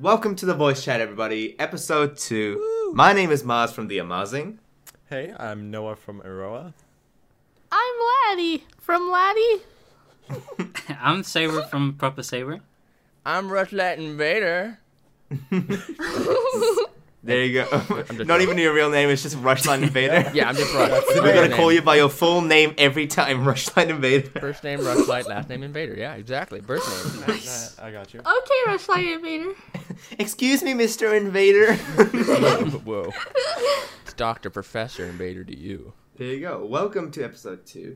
Welcome to the voice chat, everybody. Episode 2. Woo. My name is Maz from The Amazing. Hey, I'm Noah from Aroa. I'm Laddie from Laddie. I'm Saber from Proper Saber. I'm Rushlight Invader. There you go. Not even your real name, it's just Rushlight Invader. Yeah, I'm just Rush. We're gonna call you by your full name every time, Rushlight Invader. First name Rushlight, last name Invader. Yeah, exactly. Birth name. Nice. I got you. Okay, Rushlight Invader. Excuse me, Mr. Invader. Whoa. It's Dr. Professor Invader to you. There you go. Welcome to episode 2.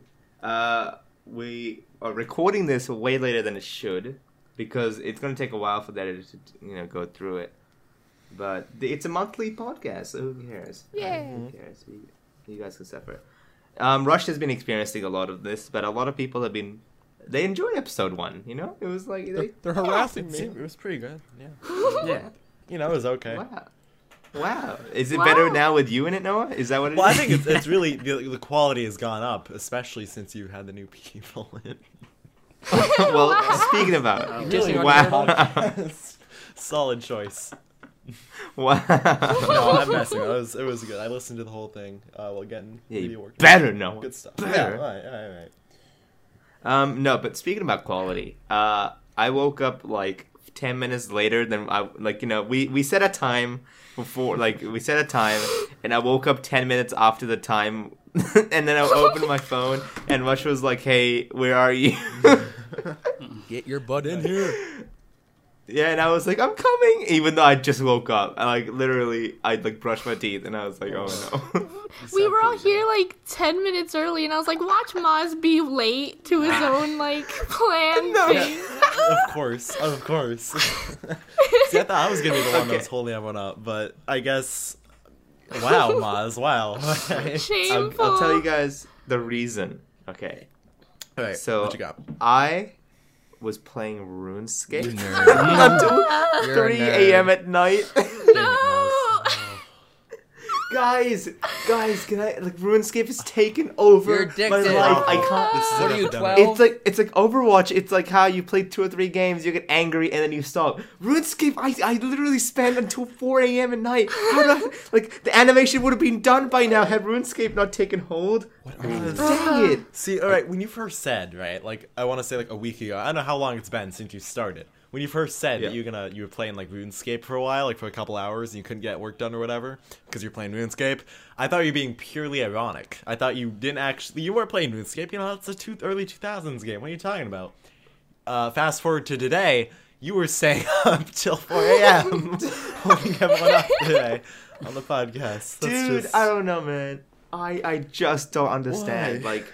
We are recording this way later than it should because it's going to take a while for the editor to go through it. But it's a monthly podcast, so who cares? Yeah. Who cares? You guys can separate. Rush has been experiencing a lot of this, but a lot of people they enjoyed episode 1, you know? It was like... They're harassing me. It was pretty good. Yeah. Yeah. You know, it was okay. Wow. Is it better now with you in it, Noah? Is that what it is? Well, I think it's really... The quality has gone up, especially since you had the new people in. Well, Wow. speaking about... Really? Wow. Solid choice. Wow. No, I'm messing. It was good. I listened to the whole thing while getting Yeah, video you work. better know. Good stuff. Better. Yeah, all right. No, but speaking about quality, I woke up like 10 minutes later than we set a time before, and I woke up 10 minutes after the time, and then I opened my phone, and Rush was like, "Hey, where are you?" Get your butt in here. Yeah, and I was like, "I'm coming," even though I just woke up. I brushed my teeth, and I was like, "Oh no." We were all here like 10 minutes early, and I was like, watch Maz be late to his own plan thing. Of course. See, I thought I was gonna be the one that was holding everyone up, but I guess. Wow, Maz! Wow. Shameful. I'll tell you guys the reason. Okay, All right. so what you got? I was playing RuneScape You nerd. until You're a 3 nerd. a.m. at night. No. Guys, can I RuneScape has taken over You're my addicted. life. I can't. This is What an are you, epidemic. 12? It's like Overwatch. It's like how you play 2 or 3 games, you get angry, and then you stop. RuneScape, I literally spent until 4 a.m. at night. The animation would have been done by now had RuneScape not taken hold. Dang it. See, all right, when you first said, right, I want to say a week ago, I don't know how long it's been since you started. When you first said that you were playing RuneScape for a while, for a couple hours, and you couldn't get work done or whatever because you're playing RuneScape, I thought you were being purely ironic. I thought you you weren't playing RuneScape. You know, it's a early 2000s game. What are you talking about? Fast forward to today, you were staying up till 4 a.m. holding everyone up today on the podcast. Dude, I don't know, man. I just don't understand. Why?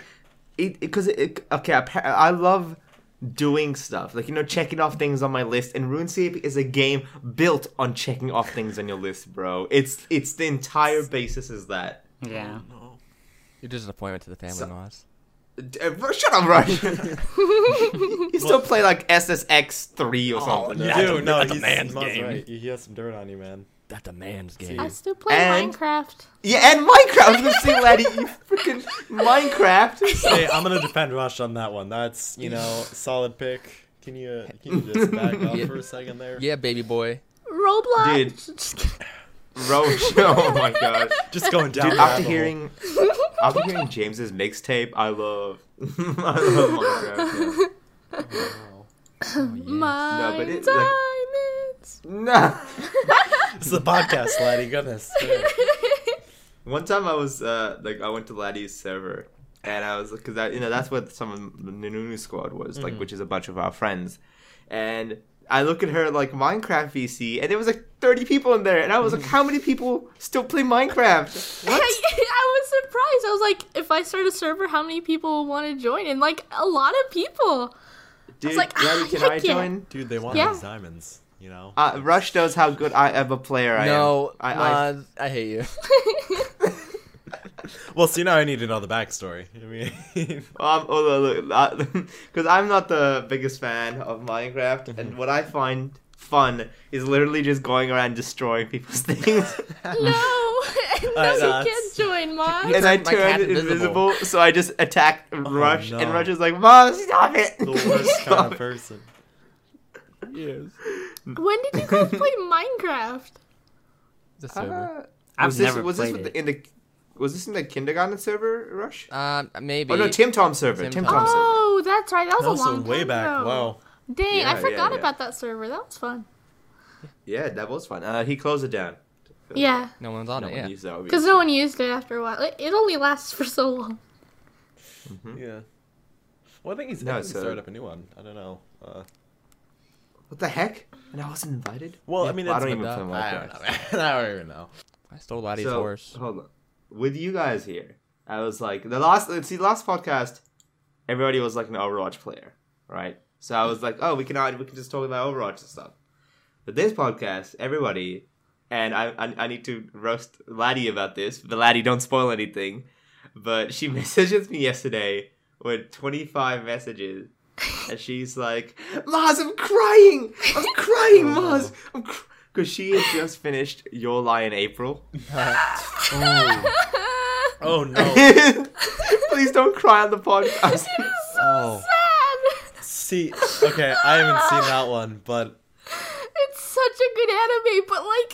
I love doing stuff, checking off things on my list, and RuneScape is a game built on checking off things on your list, bro. It's the entire basis is that. Yeah. You're just an appointment to the family, Moz. Shut up, Rush. You still play SSX 3 or something. Dude, no, that's a he's man's Muzz game. Right. He has some dirt on you, man. That's a man's game. I still play And- Minecraft. Yeah, and Minecraft. I was gonna say, laddie, you freaking Minecraft. Hey, I'm gonna defend Rush on that one. That's solid pick. Can you just back up for a second there? Yeah, baby boy. Roblox. Dude. Just kidding. Roach. Oh my god. Just going down. Dude, the after rabbit hearing James's mixtape, I love Minecraft. Yeah. My No, but it, diamonds. No. This is a podcast, laddie. Goodness. One time I was I went to Laddie's server, and I was because that's what some of the Nunu squad was which is a bunch of our friends, and I look at her Minecraft VC, and there was 30 people in there, and I was like, how many people still play Minecraft? What? I was surprised. I was like, if I start a server, how many people will want to join? And a lot of people. Dude, like, Laddie, can I heck yeah. join? Dude, they want Yeah. these diamonds. You know. Rush knows how good of a player I am. No, I Moz, I hate you. Well, see, now I need to know the backstory. I mean, because I'm not the biggest fan of Minecraft, and what I find fun is literally just going around destroying people's things. No, that's- you can't join, Mom. And I My cat turned it invisible. invisible, so I just attacked Rush, no. and Rush is like, "Mom, stop it!" the worst kind of person. Yes. When did you guys play Minecraft? The server. I've never was played this it. was this in the kindergarten server, Rush? Maybe. Oh no, Tim Tom server. Tim Tim Tom. Tom server. Oh, that's right. That was a Also, long way time back. ago. Wow. Dang, Yeah, I forgot yeah. about that server. That was fun. Yeah, that was fun. He closed it down. Yeah, No one's on No it. one Yeah. used that, because no one used it after a while. It only lasts for so long. Yeah. Well, I think he's No, going to so- start up a new one. I don't know. What the heck? And I wasn't invited. Well, Yeah, I mean, I it's don't been even done. play I Minecraft. don't know. I don't even know. I stole Laddie's So, horse. hold on. With you guys here, I was like the last podcast, everybody was like an Overwatch player, right? So I was like, oh, we can just talk about Overwatch and stuff. But this podcast, everybody, and I need to roast Laddie about this, but Laddie, don't spoil anything. But she messages me yesterday with 25 messages, and she's like, Mars, I'm crying, Mars, because she had just finished Your Lie in April. Oh, no. Please don't cry on the podcast. Oh. Sad. See, okay, I haven't seen that one, but... It's such a good anime, but like,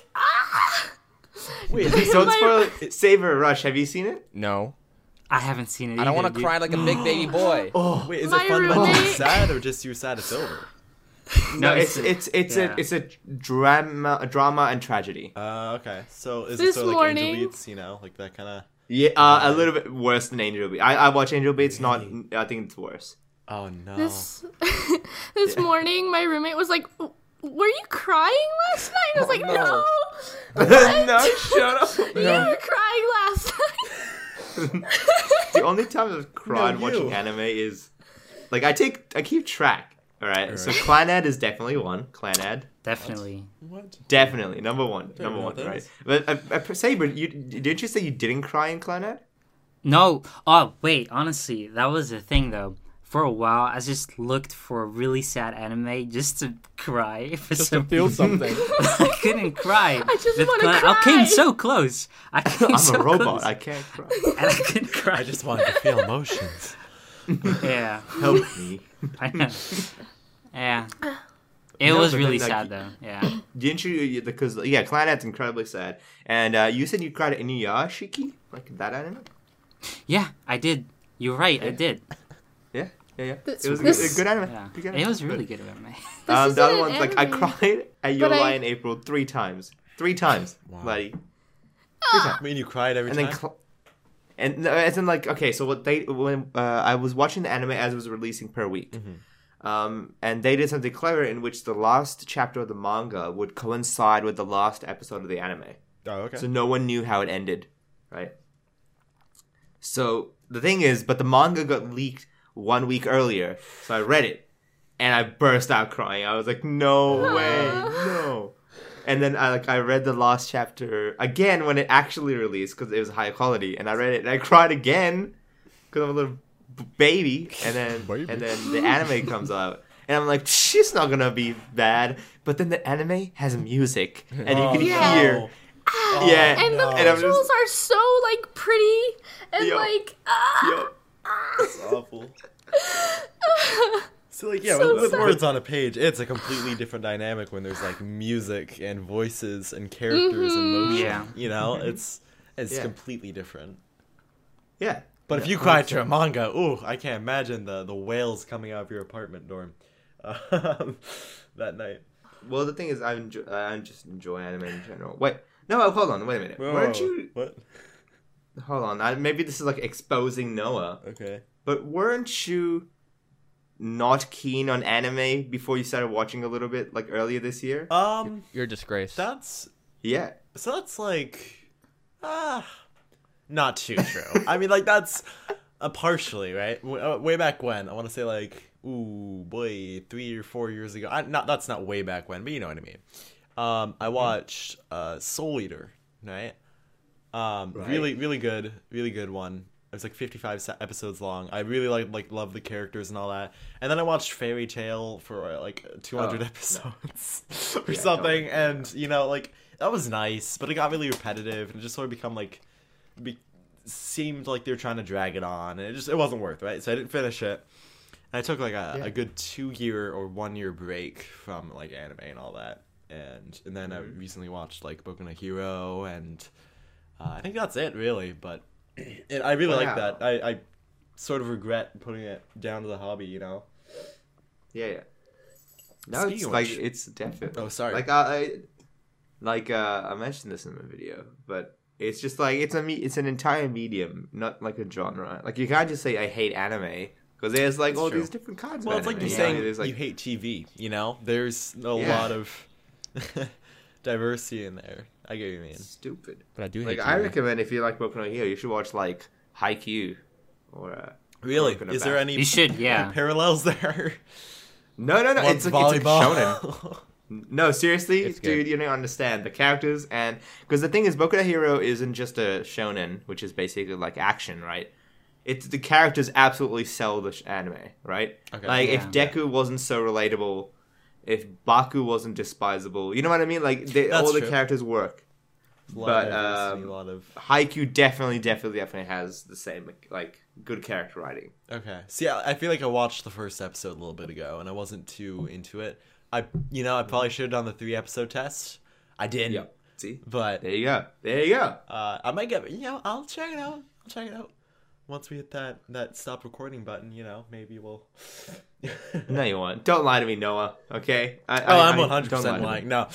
Wait, Don't My- spoil it. Saber Rush. Have you seen it? No. I haven't seen it. I don't want either, to cry like a big baby boy. Oh wait, is My it fundamentally roommate- sad or just you're sad it's over? no, it's it's a drama and tragedy. Okay. So is This it sort of like Angel morning- Beats, you know, like that kind of... Yeah, a little bit worse than Angel Beats. I watch Angel Beats. Not, I think it's worse. Oh, no. this morning, my roommate was like, "Were you crying last night?" I was like, no. "No, No, shut up. you were crying last night." The only time I've cried No, watching you. anime is like I keep track. All right, so Clanad is definitely one. Clanad, Definitely. What? definitely number one, Don't number know one, what that right? is. But Saber, didn't you say you didn't cry in Clanad? No. Oh, wait. Honestly, that was the thing, though. For a while, I just looked for a really sad anime just to cry. For Just to some feel reason. something. I couldn't cry. I just With wanna Clan- cry. I came so close. I came I'm so a robot. close. I can't cry. And I couldn't cry. I just wanted to feel emotions. Yeah. Help me. I know. Yeah. It No, was but really then, like, sad, though. Yeah. Didn't you? Because yeah, Clanad's incredibly sad. And you said you cried at Inuyashiki, like that anime. Yeah, I did. You're right. I did. Yeah, yeah. This- It was this- a good anime. Yeah. Good anime. It was really good of me. This The other isn't ones, an like I anime. cried at Your But Lie I- in April 3 times. 3 times, Wow. buddy. I mean, you cried every And time? then, and no, as in like okay, so what they when I was watching the anime as it was releasing per week, and they did something clever in which the last chapter of the manga would coincide with the last episode of the anime, Oh, okay. so no one knew how it ended, right? So the thing is, but the manga got leaked 1 week earlier, so I read it, and I burst out crying. I was like, no way, no. And then I read the last chapter again when it actually released because it was high quality, and I read it and I cried again because I'm a little baby. And then Baby. and then the anime comes out, and I'm like, she's not gonna be bad. But then the anime has music, and you can Yeah. hear, yeah, And the and I'm visuals just, are so like pretty and Yo. like yo, It's awful. So like yeah, So with sad. words on a page, it's a completely different dynamic when there's like music and voices and characters and motion. Yeah. You know, it's Yeah. completely different. yeah. But if you cried to a manga, ooh, I can't imagine the whales coming out of your apartment dorm that night. Well, the thing is, I just enjoy anime in general. Wait, no, hold on, wait a minute. Weren't you? What? Hold on, maybe this is like exposing Noah. Okay. But weren't you not keen on anime before you started watching a little bit, like earlier this year? You're a disgrace. That's Yeah. so that's like not too true. I mean, like that's partially right. Way back when, I want to say like, ooh boy, 3 or 4 years ago. That's not way back when, but you know what I mean. I watched Soul Eater, right? Really good one. It was like 55 episodes long. I really love the characters and all that. And then I watched Fairy Tail for like 200 Oh, episodes or Yeah, something, no. and you know, like that was nice, but it got really repetitive and it just sort of become like seemed like they were trying to drag it on, and it wasn't worth it, right? So I didn't finish it. I took like a good 2-year or 1-year break from like anime and all that, and then I recently watched like Boku no Hero, and I think that's it really. But I really like that. I sort of regret putting it down to the hobby, you know. Yeah. No, Speaking it's of like which- it's definitely. Oh, sorry. Like I mentioned this in the video, but it's just like it's an entire medium, not like a genre. Like you can't just say I hate anime because there's like all true. these different kinds Well, of it's anime. like you you saying know? There's like you hate TV, you know? There's a Yeah. lot of diversity in there. I get what you mean. stupid. But I do Like hate I TV. recommend if you like Boku no Hero, you should watch like Haikyuu or Really? Kuroko no Is there Basket. any You should, yeah. parallels there? No. One's It's like shonen. volleyball. No, seriously, It's dude, good. you don't understand the characters, and because the thing is, Boku no Hero isn't just a shonen, which is basically like action, right? It's the characters absolutely sell the anime, right? Okay. Like if Yeah. Deku wasn't so relatable, if Baku wasn't despisable, you know what I mean? Like all the true. characters work. A lot of But, diversity, a lot of... Haikyuu definitely has the same like good character writing. Okay. See, I feel like I watched the first episode a little bit ago, and I wasn't too into it. I probably should have done the 3-episode test. I didn't. See, But there you go. There you go. I might get... I'll check it out. Once we hit that stop recording button, maybe we'll... No, you won't. Don't lie to me, Noah. Okay? I'm don't 100% lie to me. lying. No.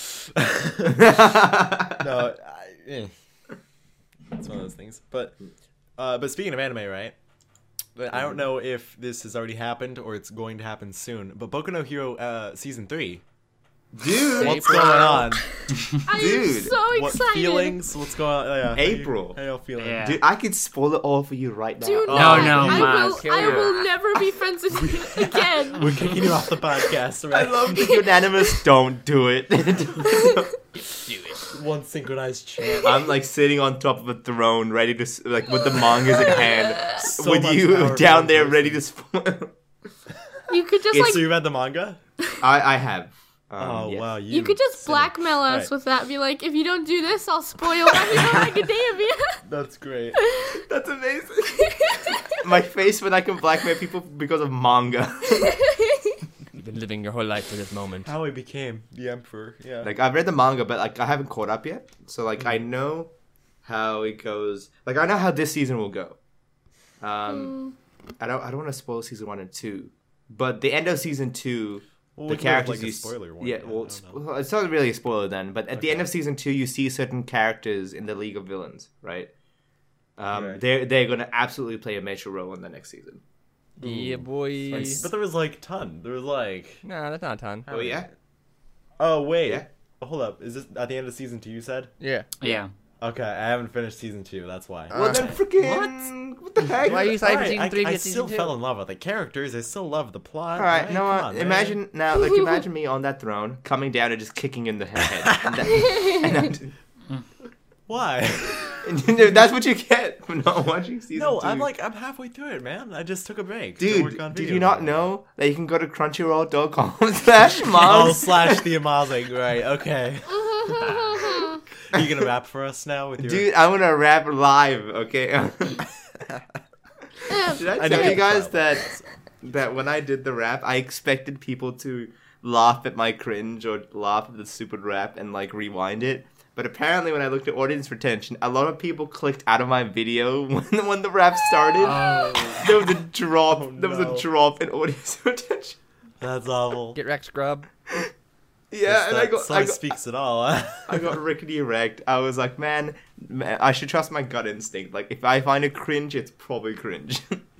No. It's one of those things. But speaking of anime, right? But I don't know if this has already happened or it's going to happen soon. But Boku no Hero Season 3. Dude, What's going on? I'm Dude, so What excited. feelings? What's going on? Yeah, April. How you feeling? Yeah. Dude, I could spoil it all for you right now. Do Oh, not. no, I Maz. will never be friends with you again. We're kicking you off the podcast, I right? love the unanimous. Don't do it. One synchronized chant. I'm like sitting on top of a throne, ready to like with the mangas in hand, So with much you power down for there, one ready to person. spoil. You could just So you read the manga? I have. Oh yes. wow, you could just cynic. blackmail us Right. with that. Be like, if you don't do this, I'll spoil My Hero Academia. That's great. That's amazing. My face when I can blackmail people because of manga. You've been living your whole life for this moment. How he became the emperor. Yeah. Like I've read the manga, but like I haven't caught up yet. So like I know how it goes. Like I know how this season will go. I don't want to spoil season 1 and 2, but the end of season 2, Well, the we can have, characters like, a you spoiler warning. yeah, I well, don't know. it's not really a spoiler then. But at the end Okay. of season 2, you see certain characters in the League of Villains, right? Right. They're gonna absolutely play a major role in the next season. Yeah, boy. But there was like a ton. There was like. Nah, that's not a ton. Oh yeah, Oh wait. Yeah. Hold up. Is this at the end of season 2? You said. Yeah. Yeah. Okay, I haven't finished season 2. That's why. well then freaking what the heck? Why are you excited for Alright, season 3 I because still season 2? fell in love with the characters. I still love the plot. All right, right? no, Come on, man. imagine now, like imagine me on that throne, coming down and just kicking in the head. Why? And that's what you get for not watching season 2. No, I'm halfway through it, man. I just took a break. to work Dude, on did video you not games. know that you can go to crunchyroll.com/mars? Oh, slash the Amazing, right? Okay. Are you gonna rap for us now with your? Dude, I'm gonna rap live, okay? Did I I know tell you you guys tried. that when I did the rap, I expected people to laugh at my cringe or laugh at the stupid rap and like rewind it? But apparently, when I looked at audience retention, a lot of people clicked out of my video when the rap started. There was a drop. There was no. a drop in audience retention. That's awful. Get wrecked, scrub. Yeah, and I got speaks it all. Huh? I got rickety wrecked. I was like, man, I should trust my gut instinct. Like, if I find it cringe, it's probably cringe.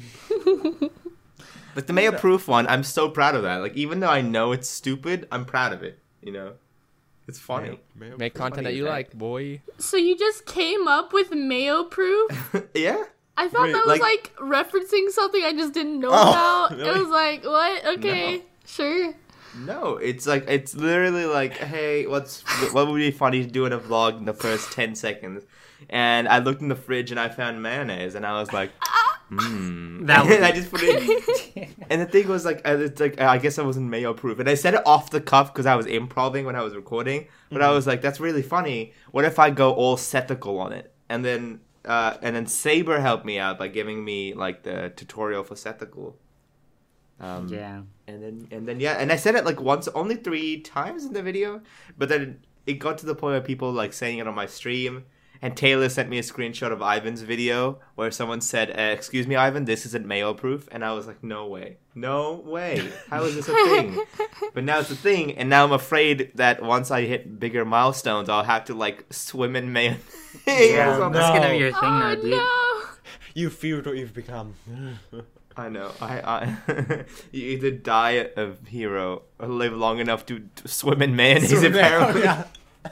But the Mayo Proof one, I'm so proud of that. Like, even though I know it's stupid, I'm proud of it. You know, it's funny. Make content that you like, boy. So you just came up with Mayo Proof? Yeah. I thought Wait, that was like- referencing something I just didn't know Oh, about. really? It was like, what? Okay, No. sure. No, it's like it's literally like, hey, what would be funny to do in a vlog in the first 10 seconds? And I looked in the fridge and I found mayonnaise, and I was like, That and I just put it. And the thing was like, it's like I guess I wasn't Mayo proof, and I said it off the cuff because I was improvising when I was recording. But I was like, that's really funny. What if I go all sethical on it? And then Saber helped me out by giving me like the tutorial for sethical. Yeah. And then yeah, and I said it like once, only 3 times in the video, but then it got to the point where people like saying it on my stream. And Taylor sent me a screenshot of Ivan's video where someone said, "Excuse me, Ivan, this isn't Mayo proof," and I was like, "No way, how is this a thing?" But now it's a thing, and now I'm afraid that once I hit bigger milestones, I'll have to like swim in mayonnaise. Yeah, or something. that's gonna be your thing Oh now, dude. no! You feared what you've become. I know. I you either die a hero or live long enough to swim in mayonnaise. Apparently, yeah.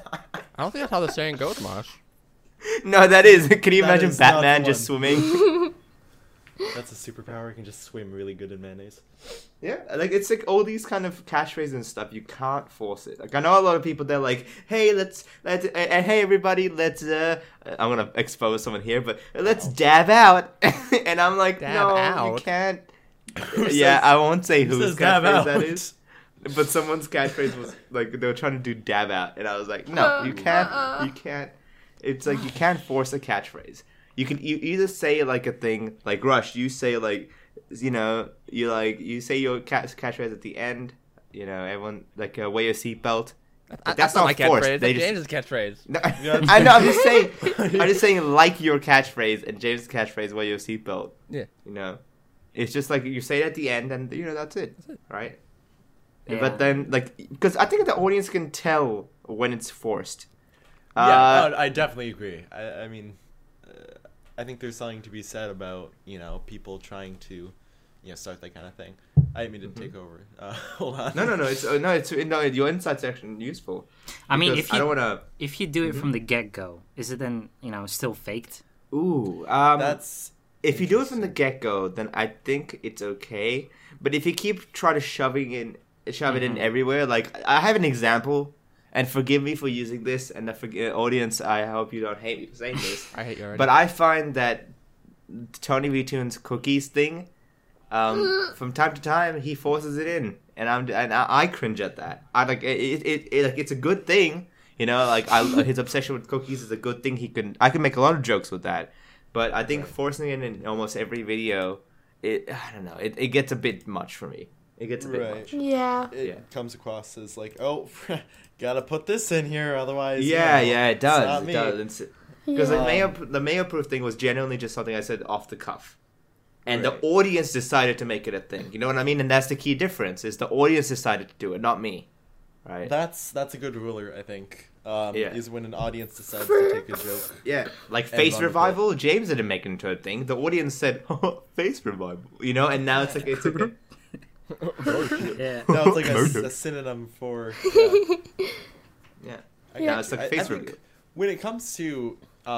I don't think that's how the saying goes, Mosh. no, that is. Can you That imagine is not Batman the just one. swimming? That's a superpower. You can just swim really good in mayonnaise. Yeah, like it's like all these kind of catchphrases and stuff. You can't force it. Like I know a lot of people. They're like, "Hey, hey everybody, let's." I'm gonna expose someone here, but let's dab out. And I'm like, Dab no, you out? can't. Who Yeah, says- I won't say who whose says dab catchphrase out? that is. But someone's catchphrase was like they were trying to do dab out, and I was like, no, you can't. You can't. It's like you can't force a catchphrase. You either say like a thing like Rush. You say like, you know, you say your catchphrase at the end. You know, everyone like wear your seatbelt. That's not my forced. catchphrase. They That's just- James's catchphrase. No, I know. I'm just saying. I'm just saying like your catchphrase and James' catchphrase. Wear your seatbelt. Yeah. You know, it's just like you say it at the end, and you know that's it, right? Yeah. But then, like, because I think the audience can tell when it's forced. Yeah, I definitely agree. I mean, I think there's something to be said about, you know, people trying to, you know, start that kind of thing. I didn't mean to take over. Hold on. No. It's your insight's actually useful. I mean, Because if I don't you want if you do it from the get go, is it then still faked? to. Ooh. That's If you do it from the get go, then I think it's okay. But if you keep trying to shove it in everywhere, like I have an example, and forgive me for using this, and the audience, I hope you don't hate me for saying this. I hate you already. But I find that Tony VTune's cookies thing, from time to time he forces it in, and I cringe at that. I like it like it's a good thing, you know. Like his obsession with cookies is a good thing. I can make a lot of jokes with that, but I think forcing it in almost every video, I don't know. It gets a bit much for me. It gets a bit Right. much. Yeah. it Yeah. comes across as like, oh, gotta put this in here, otherwise. Yeah, you know, yeah, it it's not does. It me. does. Because Yeah. the Mayo proof thing was genuinely just something I said off the cuff. And Right. the audience decided to make it a thing. You know what I mean? And that's the key difference, is the audience decided to do it, not me. Right? That's a good ruler, I think. Yeah. Is when an audience decides to take a joke. Yeah. Like And face run with revival, James didn't make it into a thing. The audience said, oh, face revival. You know, and now it's like it's okay. Yeah. No, it's like Murder. a synonym for. Yeah. I Now got it's you. like I face think reveal. when it comes to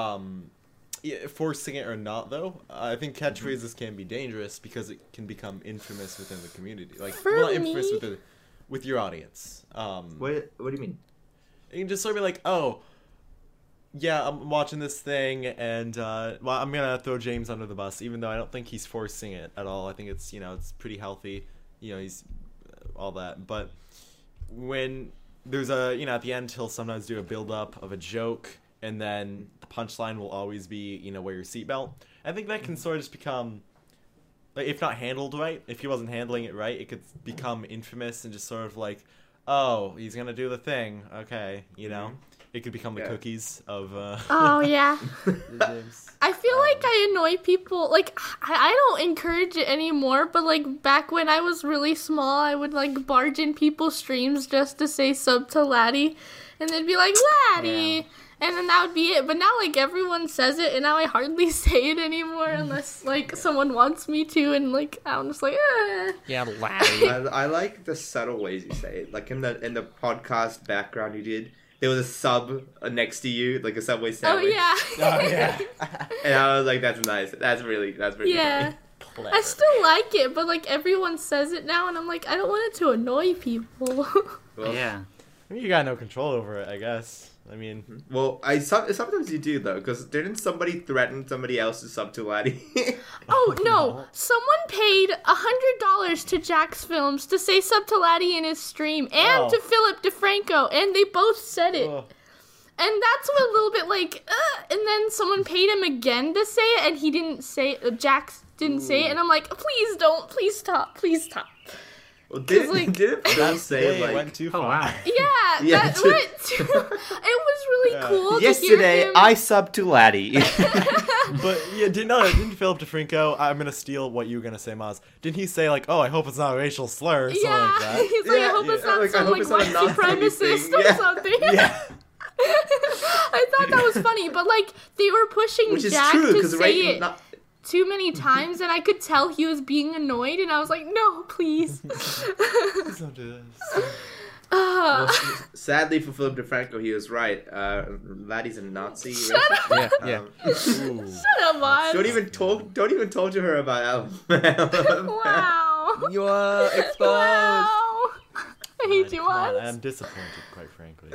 forcing it or not, though, I think catchphrases can be dangerous because it can become infamous within the community. Like, For well, not infamous me- with your audience. What do you mean? You can just sort of be like, oh, yeah, I'm watching this thing, and well, I'm gonna throw James under the bus, even though I don't think he's forcing it at all. I think it's it's pretty healthy. He's all that. But when there's at the end, he'll sometimes do a build up of a joke, and then the punchline will always be, wear your seatbelt. I think that can sort of just become, like, if not handled right, if he wasn't handling it right, it could become infamous and just sort of like, oh, he's gonna do the thing, okay, It could become the Yeah. cookies of Oh yeah. James. I feel like I annoy people. Like I don't encourage it anymore. But like back when I was really small, I would like barge in people's streams just to say sub to Laddie, and they'd be like Laddie, and then that would be it. But now like everyone says it, and now I hardly say it anymore unless like someone wants me to, and like I'm just like. Yeah, Laddie. I like the subtle ways you say it. Like in the podcast background you did, there was a sub next to you, like a Subway Oh sandwich. yeah. Oh yeah. And I was like, that's nice. That's really Yeah. funny. I still like it, but like everyone says it now, and I'm like, I don't want it to annoy people. Well, Yeah. I mean, you got no control over it, I guess. I mean, Well, sometimes you do though, because didn't somebody threaten somebody else to sub to Laddie? Oh no! Someone paid $100 to Jax Films to say sub to Laddie in his stream, and Oh. to Philip DeFranco, and they both said it. ugh. And that's what a little bit like, and then someone paid him again to say it, and he didn't say. Jax didn't say it, and I'm like, please don't, please stop. Well, 'Cause, like- did Phil say It like went too Oh far. wow. Yeah, Yeah, that went. It was really cool. to hear yesterday him. I subbed to Laddie. But yeah, didn't Philip DeFranco? I'm gonna steal what you were gonna say, Maz. Didn't he say like, "Oh, I hope it's not a racial slur," or something Yeah, like that? he's like, I Yeah, hope it's yeah, not like, I some hope like it's not a white Nazi supremacist thing. or Yeah. something. Yeah. I thought that was funny, but like they were pushing Which is Jack true to because say it too many times, and I could tell he was being annoyed, and I was like, no, please. Please don't do this. sadly for Philip DeFranco, he was right. Laddie's a Nazi. Shut racist. Yeah, yeah. Ooh. Shut up, Maz. Don't even talk to her about Alabama. Wow. You are exposed. Wow. I hate you, Come on, Maz. I'm disappointed, quite frankly.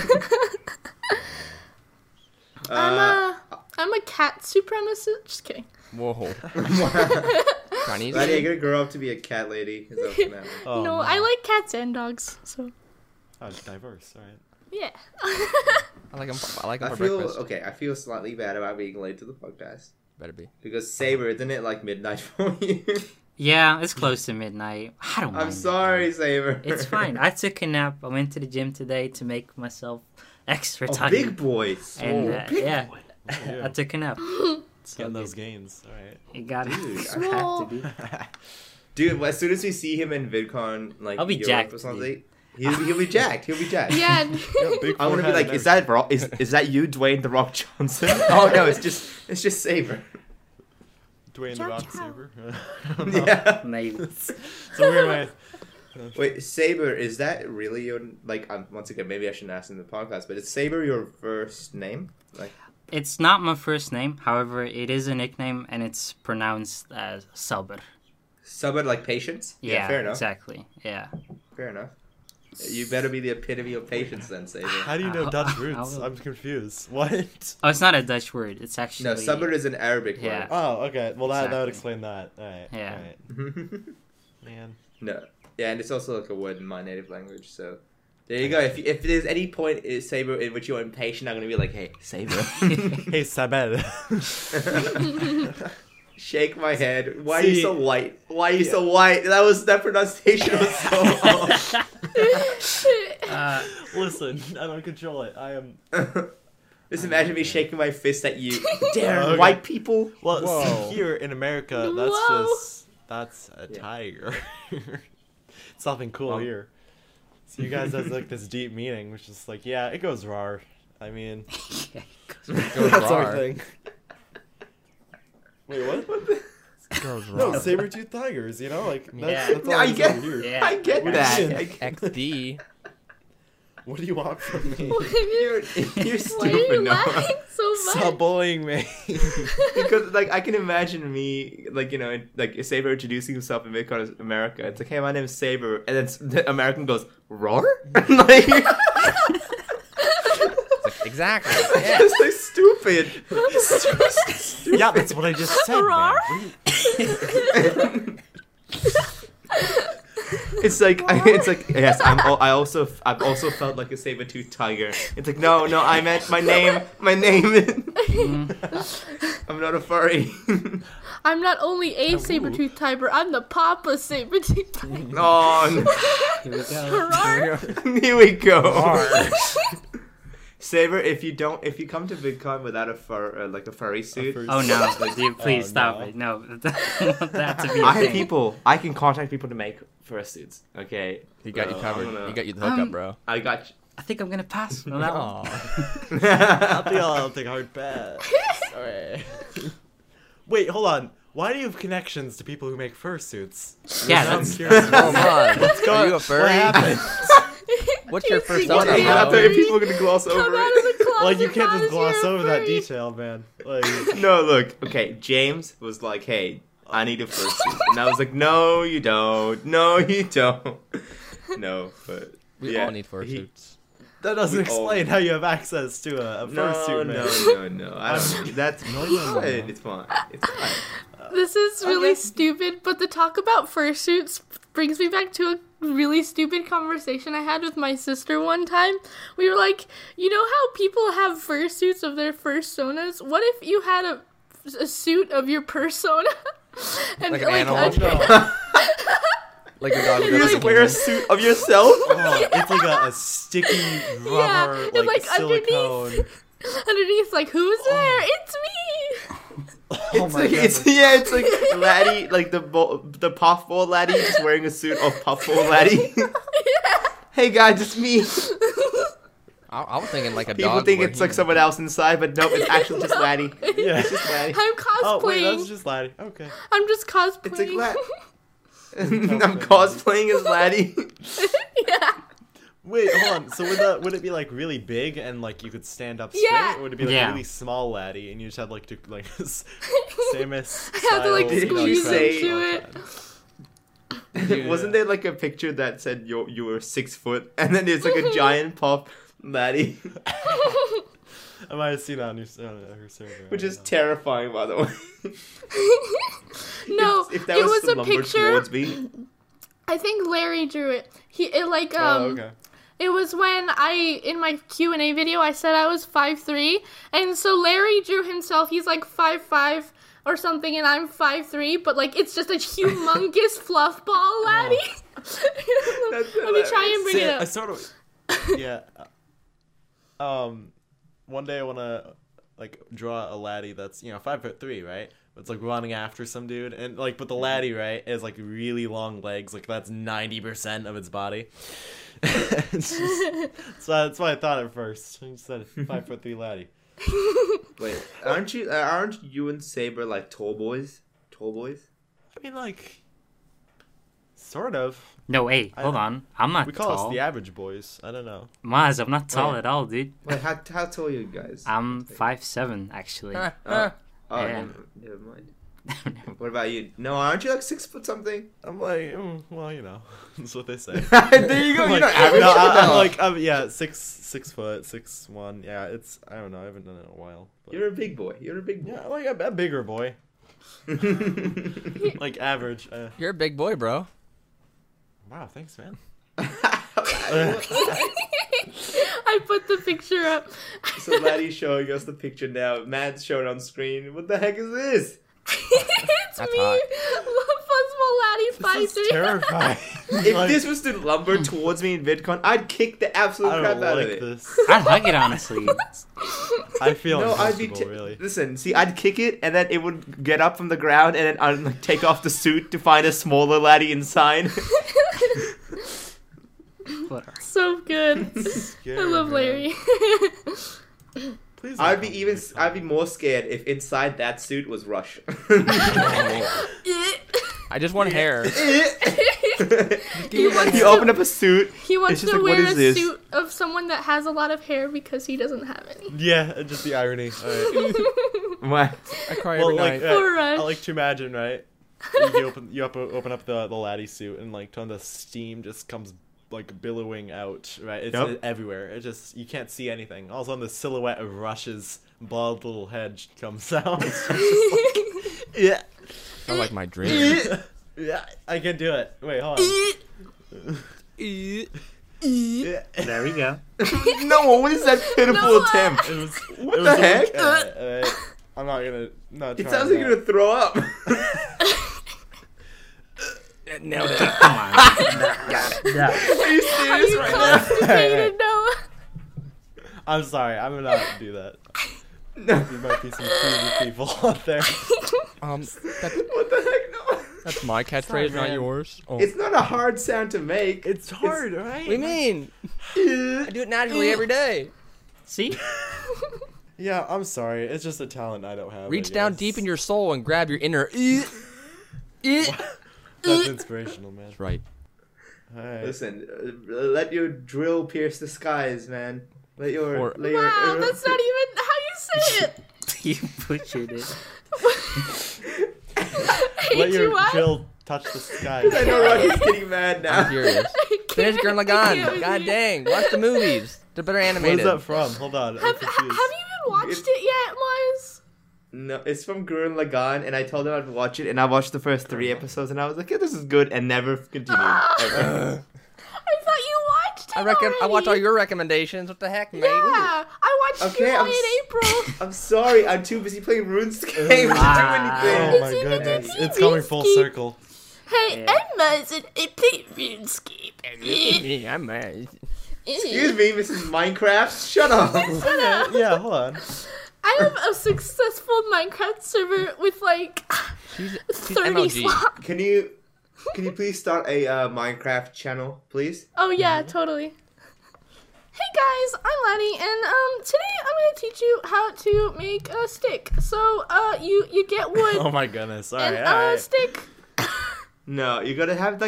I'm a cat supremacist. Just kidding. Whoa. Chinese. Laddie, you're gonna grow up to be a cat lady. Is that what's gonna happen? Oh, no, I like cats and dogs. So Oh, it's diverse, all right. yeah. I like them I for feel breakfast. okay. I feel slightly bad about being late to the podcast Better be. because Saber, isn't it like midnight for you? Yeah, it's close to midnight. I don't mind. I'm sorry, Saber. It's fine. I took a nap. I went to the gym today to make myself extra Oh, tired. big boys. And big yeah, boy. Yeah. I took a nap. Getting those gains, all right. You got it. Dude, I have to be. Dude, as soon as we see him in VidCon, like I'll be Europe jacked, or something, he'll be jacked. He'll be jacked. Yeah. Big I'm gonna be forehead like, and is that you, Dwayne the Rock Johnson? Oh no, it's just Saber. Dwayne the Chow Rock chow. Saber. Yeah. Maybe. It's a weird way. Wait, Saber, is that really your like? Once again, maybe I shouldn't ask in the podcast, but is Saber your first name? Like, It's not my first name. However, it is a nickname, and it's pronounced as Sabr. Saber like patience? Yeah, fair enough. exactly. Yeah. Fair enough. You better be the epitome of patience then, Saber. How do you know Dutch I roots? will. I'm confused. What? Oh, it's not a Dutch word. It's actually. No, Saber is an Arabic Yeah. word. Oh, okay. Well, that would Exactly. explain that. All right. Yeah. All right. Man. No. Yeah, and it's also like a word in my native language, so there you go. If there's any point in Saber in which you're impatient, I'm gonna be like, hey, Saber. Hey, Sabel. Shake my head. Why are you See- so white? Why are you so white? That pronunciation was so off. Listen, I don't control it. I am. Just imagine me shaking my fist at you. Dare Okay. white people. Well, Whoa. see, here in America, Whoa. that's a Yeah. tiger. It's nothing cool Well- here. So you guys has like this deep meaning, which is like, yeah, it goes rar. I mean, Goes that's our rar. thing. Wait, what? Goes No, rar. saber-toothed tigers. You know, like that's, Yeah. that's all I it is get, over here. Yeah. I get What do you that. mean? I get- XD. What do you want from me? you're Why are stupid, you Noah. laughing so much? Stop bullying me. Because like I can imagine me like like Saber introducing himself in VidCon as America. It's like, hey, my name is Saber, and then the American goes roar, like Exactly. it's Yeah. just like stupid. Stupid. Yeah, that's what I just said. Man. Rar? What do you- It's like yes. I've also felt like a saber-toothed tiger. It's like no, I meant my name. My name. I'm not a furry. I'm not only a saber-toothed tiger, I'm the papa saber-toothed tiger. Oh, Here we go. Rawr. here we go. Saber, if you come to VidCon without a furry suit, furry Oh no! Dude, please Oh, stop no. it. No, I want that to be a I have thing. people. I can contact people to make fur suits. Okay, He got you So, covered. I'm gonna- He got you the hookup, bro. I got. I think I'm gonna pass on that one. Aw. I'll take a hard pass. Sorry. Wait, hold on. Why do you have connections to people who make fursuits? Yeah, Now I'm that's- curious. Come on. Are you a What furry? happened? What's your He's persona, thinking I about thought bro? it. people were gonna gloss Come over out it. of the closet, Like, you can't Maz, just gloss you're a over that furry. detail, man. Like, No, look. Okay, James was like, "Hey, I need a fursuit," and I was like, "No, you don't. No, you don't. No, but We yeah, all need fursuits. that doesn't We all- explain how you have access to a No, fursuit, man. no. I don't. That's No. fine. It's fine. It's fine. This is really stupid, but the talk about fursuits brings me back to a really stupid conversation I had with my sister one time. We were like, you know how people have fursuits of their fursonas? What if you had a suit of your persona? And, Like an animal? No. Like a dog. You just doesn't wear a human. suit of yourself? Oh, it's like a sticky rubber, and, like, like, silicone. underneath, like, who's there? It's me. Oh It's my like, goodness. it's like Laddie, like the puffball Laddie, just wearing a suit of puffball Laddie. Hey guys, it's me. I was thinking like a People dog. think were it's like human. someone else inside, but nope, it's actually just Laddie. Yeah. It's just Laddie. I'm Oh wait, cosplaying. that's just Laddie. Okay. I'm just cosplaying. It's like I'm cosplaying as Laddie. Yeah. Wait, hold on. So would it be like really big and like you could stand up straight, Yeah. or would it be like Yeah. really small Laddie and you just had like to like Samus? I had to, like, style, squeeze trap into it. outside? Wasn't there like a picture that said you were 6 foot, and then there's like a giant puff Laddie, I might have seen that on her server. which I is don't know. terrifying, by the way. No, if that it was, was the a number picture. towards me. I think Larry drew it. Oh, okay. It was when in my Q&A video, I said I was 5'3", and so Larry drew himself. He's like 5'5" or something, and I'm 5'3", but like it's just a humongous fluff ball, Laddie. Let me try and bring See, it I up. sort of, yeah. One day I wanna like draw a Laddie that's 5'3", right? It's like running after some dude, and like, but the Laddie, right, is like really long legs, like that's 90% of its body. It's just, so that's why I thought at first. I just said 5'3" Laddie. Wait, aren't you and Saber like tall boys? Tall boys? I mean, like, sort of. No, hey, hold on. I'm not We call tall. us the average boys. I don't know. Maz, I'm not tall Wait. at all, dude. Wait, how tall are you guys? I'm 5'7", actually. Oh, Yeah. never mind. What about you? No, aren't you like 6 foot something? I'm like, well, that's what they say. There you go. I'm You're like, not average. no, What the hell? I'm yeah, 6 foot, 6'1". Yeah, it's I don't know. I haven't done it in a while. But, You're a big boy. You're a big boy. yeah, like a bigger boy, like average. You're a big boy, bro. Wow, thanks, man. I put the picture up. So Laddie's showing us the picture now. Matt's showing on screen. What the heck is this? It's That's me, hot. Fuzzball Laddie, This is 5'3". terrifying. If Like, this was to lumber towards me in VidCon, I'd kick the absolute I crap don't out like of it. this. I'd hug it, honestly. I feel No, I'd be uncomfortable, really. listen. See, I'd kick it, and then it would get up from the ground, and then I'd like, take off the suit to find a smaller Laddie inside. Whatever. So good. Scary, I love man. Larry. Please don't I'd be come even. to me. I'd be more scared if inside that suit was Rush. I just want hair. He wants You to- open up a suit. He wants just to like, what wear is a this? suit of someone that has a lot of hair because he doesn't have any. Yeah, just the irony. All right. What? I cry Well, every like, night. Poor I Rush. like to imagine, right? You open up the Laddie suit, and like ton of steam just comes like billowing out, right? It's Yep. everywhere. It just you can't see anything. All of a sudden, the silhouette of Rush's bald little head comes out. It's just like, yeah, Sounds like my dream. yeah, I can do it. Wait, hold on. Yeah. There we go. No, what is that pitiful No. attempt? It was. What it the was heck? I'm not gonna. Not It trying sounds like that. you're gonna throw up. Nailed it. Come on. Yeah. Are you Are serious you right now? constipated, Noah? I'm sorry. I'm gonna not do that. No. There might be some crazy people out there. That's, What the heck? No. that's my catchphrase, not man. yours. Oh. It's not a hard sound to make. It's hard, right? What do you mean? I do it naturally every day. See? Yeah, I'm sorry. It's just a talent I don't have. Reach I down guess. deep in your soul and grab your inner. That's inspirational, man. That's right. All right. Listen, let your drill pierce the skies, man. Let your. Or- let your Wow, that's not even how you say it. You butchered it. Let your H-U-I? drill touch the sky. I know Rocky's getting mad I'm now. furious. Finish Gurren I can't Lagann. with God you. dang. Watch the movies. They're better What animated. is that from? Hold on. I'm Have you confused. even watched it yet, Mars? No, it's from Gurren Lagann, and I told him I'd watch it, and I watched the first 3 episodes, and I was like, yeah, this is good, and never continued. Ever. I thought you watched it I watch all already. your recommendations. What the heck, mate? Yeah, I watched Okay, Eli and April. I'm sorry. I'm too busy playing RuneScape to do anything. Oh my It's even goodness. a It's coming full RuneScape. circle. Hey, Yeah. I'm Maz, I play RuneScape. Yeah, I'm mad. Excuse me, Mrs. Minecraft. Shut up. Yeah, hold on. I have a successful Minecraft server with like She's 30 MLG. slots. Can you please start a Minecraft channel, please? Oh yeah, totally. Hey guys, I'm Laddie, and today I'm gonna teach you how to make a stick. So you get wood Oh my goodness. All and right, a all right. stick. No, you're gonna have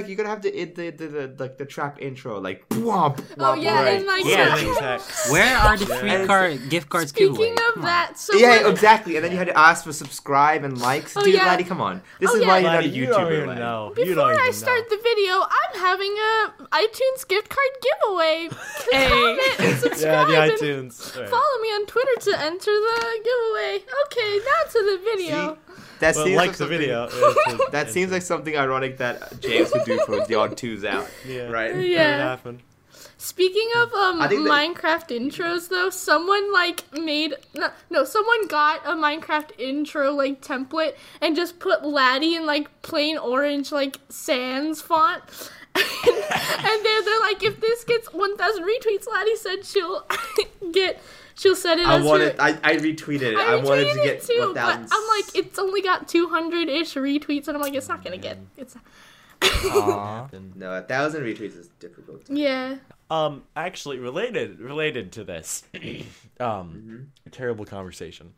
the trap intro like. Womp, Oh yeah, right. and like Yeah, Exactly. Where are the Yeah. free gift cards speaking giveaway? of Come on. that, so Yeah, exactly. And then you had to ask for subscribe and likes. Oh, Dude, yeah. Laddie, come on. This Oh, is yeah. why you're not a Laddie, you don't YouTuber, even Laddie. know. You before don't I even start know. the video, I'm having a iTunes gift card giveaway. Comment and subscribe Yeah, the and iTunes. All right. follow me on Twitter to enter the giveaway. Okay, now to the video. See? That Well, seems like like the something- video. That seems like something ironic that James would do for the odd twos out. Yeah. Right? It Yeah. happened. Speaking of I think that- Minecraft intros though, someone like made someone got a Minecraft intro like template and just put Laddie in like plain orange like sans font. And they're like, if this gets 1,000 retweets, Laddie said she'll set it as her. I retweeted it. I I wanted retweeted to get it too, but 1,000. I'm like, it's only got 200-ish retweets, and I'm like, it's not gonna get. It's. Aw. No, 1,000 retweets is difficult. Yeah. Actually, related to this, terrible conversation.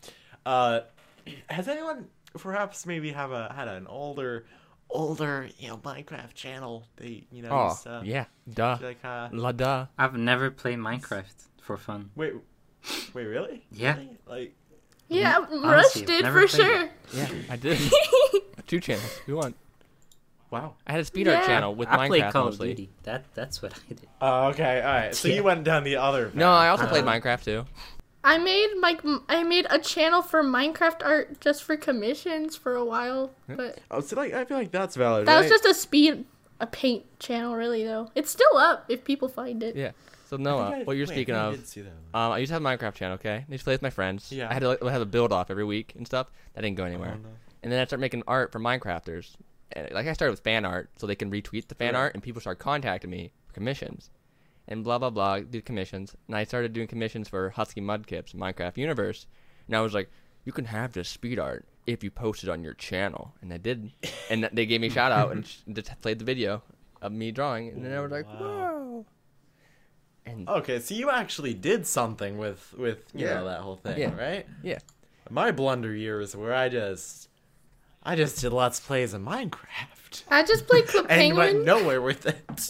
Has anyone perhaps maybe had an older, Minecraft channel? They, Oh, used to, yeah. Duh. like, La duh. I've never played Minecraft for fun. wait, really? Yeah. Really? Like, Yeah, Honestly, Rush I've did never for played sure. Yeah, I did. 2 channels. Who won? wow. I had a speed art Yeah. channel with I played Minecraft Call mostly. of Duty. That's what I did. Oh, okay, all right. So Yeah. you went down the other. No, I also played path. Minecraft too. I made a channel for Minecraft art just for commissions for a while, but Oh, so I feel like that's valid. that was right? just a paint channel, really though. It's still up if people find it. Yeah. So I Noah, think I- what you're wait, I speaking think I of, did see that. I used to have a Minecraft channel. Okay, I used to play with my friends. Yeah. I had to have a build off every week and stuff. That didn't go anywhere. Oh, no. And then I started making art for Minecrafters. And, like I started with fan art, so they can retweet the fan Right. art, and people started contacting me for commissions, and blah blah blah, do commissions. And I started doing commissions for Husky Mudkips, Minecraft Universe. And I was like, you can have this speed art if you post it on your channel, and I did. And they gave me a shout out and just played the video of me drawing, and then I was like, Wow. whoa. And Okay, so you actually did something with you Yeah. know that whole thing, Yeah. right? yeah. My blunder years where I just did Let's Plays in Minecraft. I just played Clip And went Penguin. nowhere with it.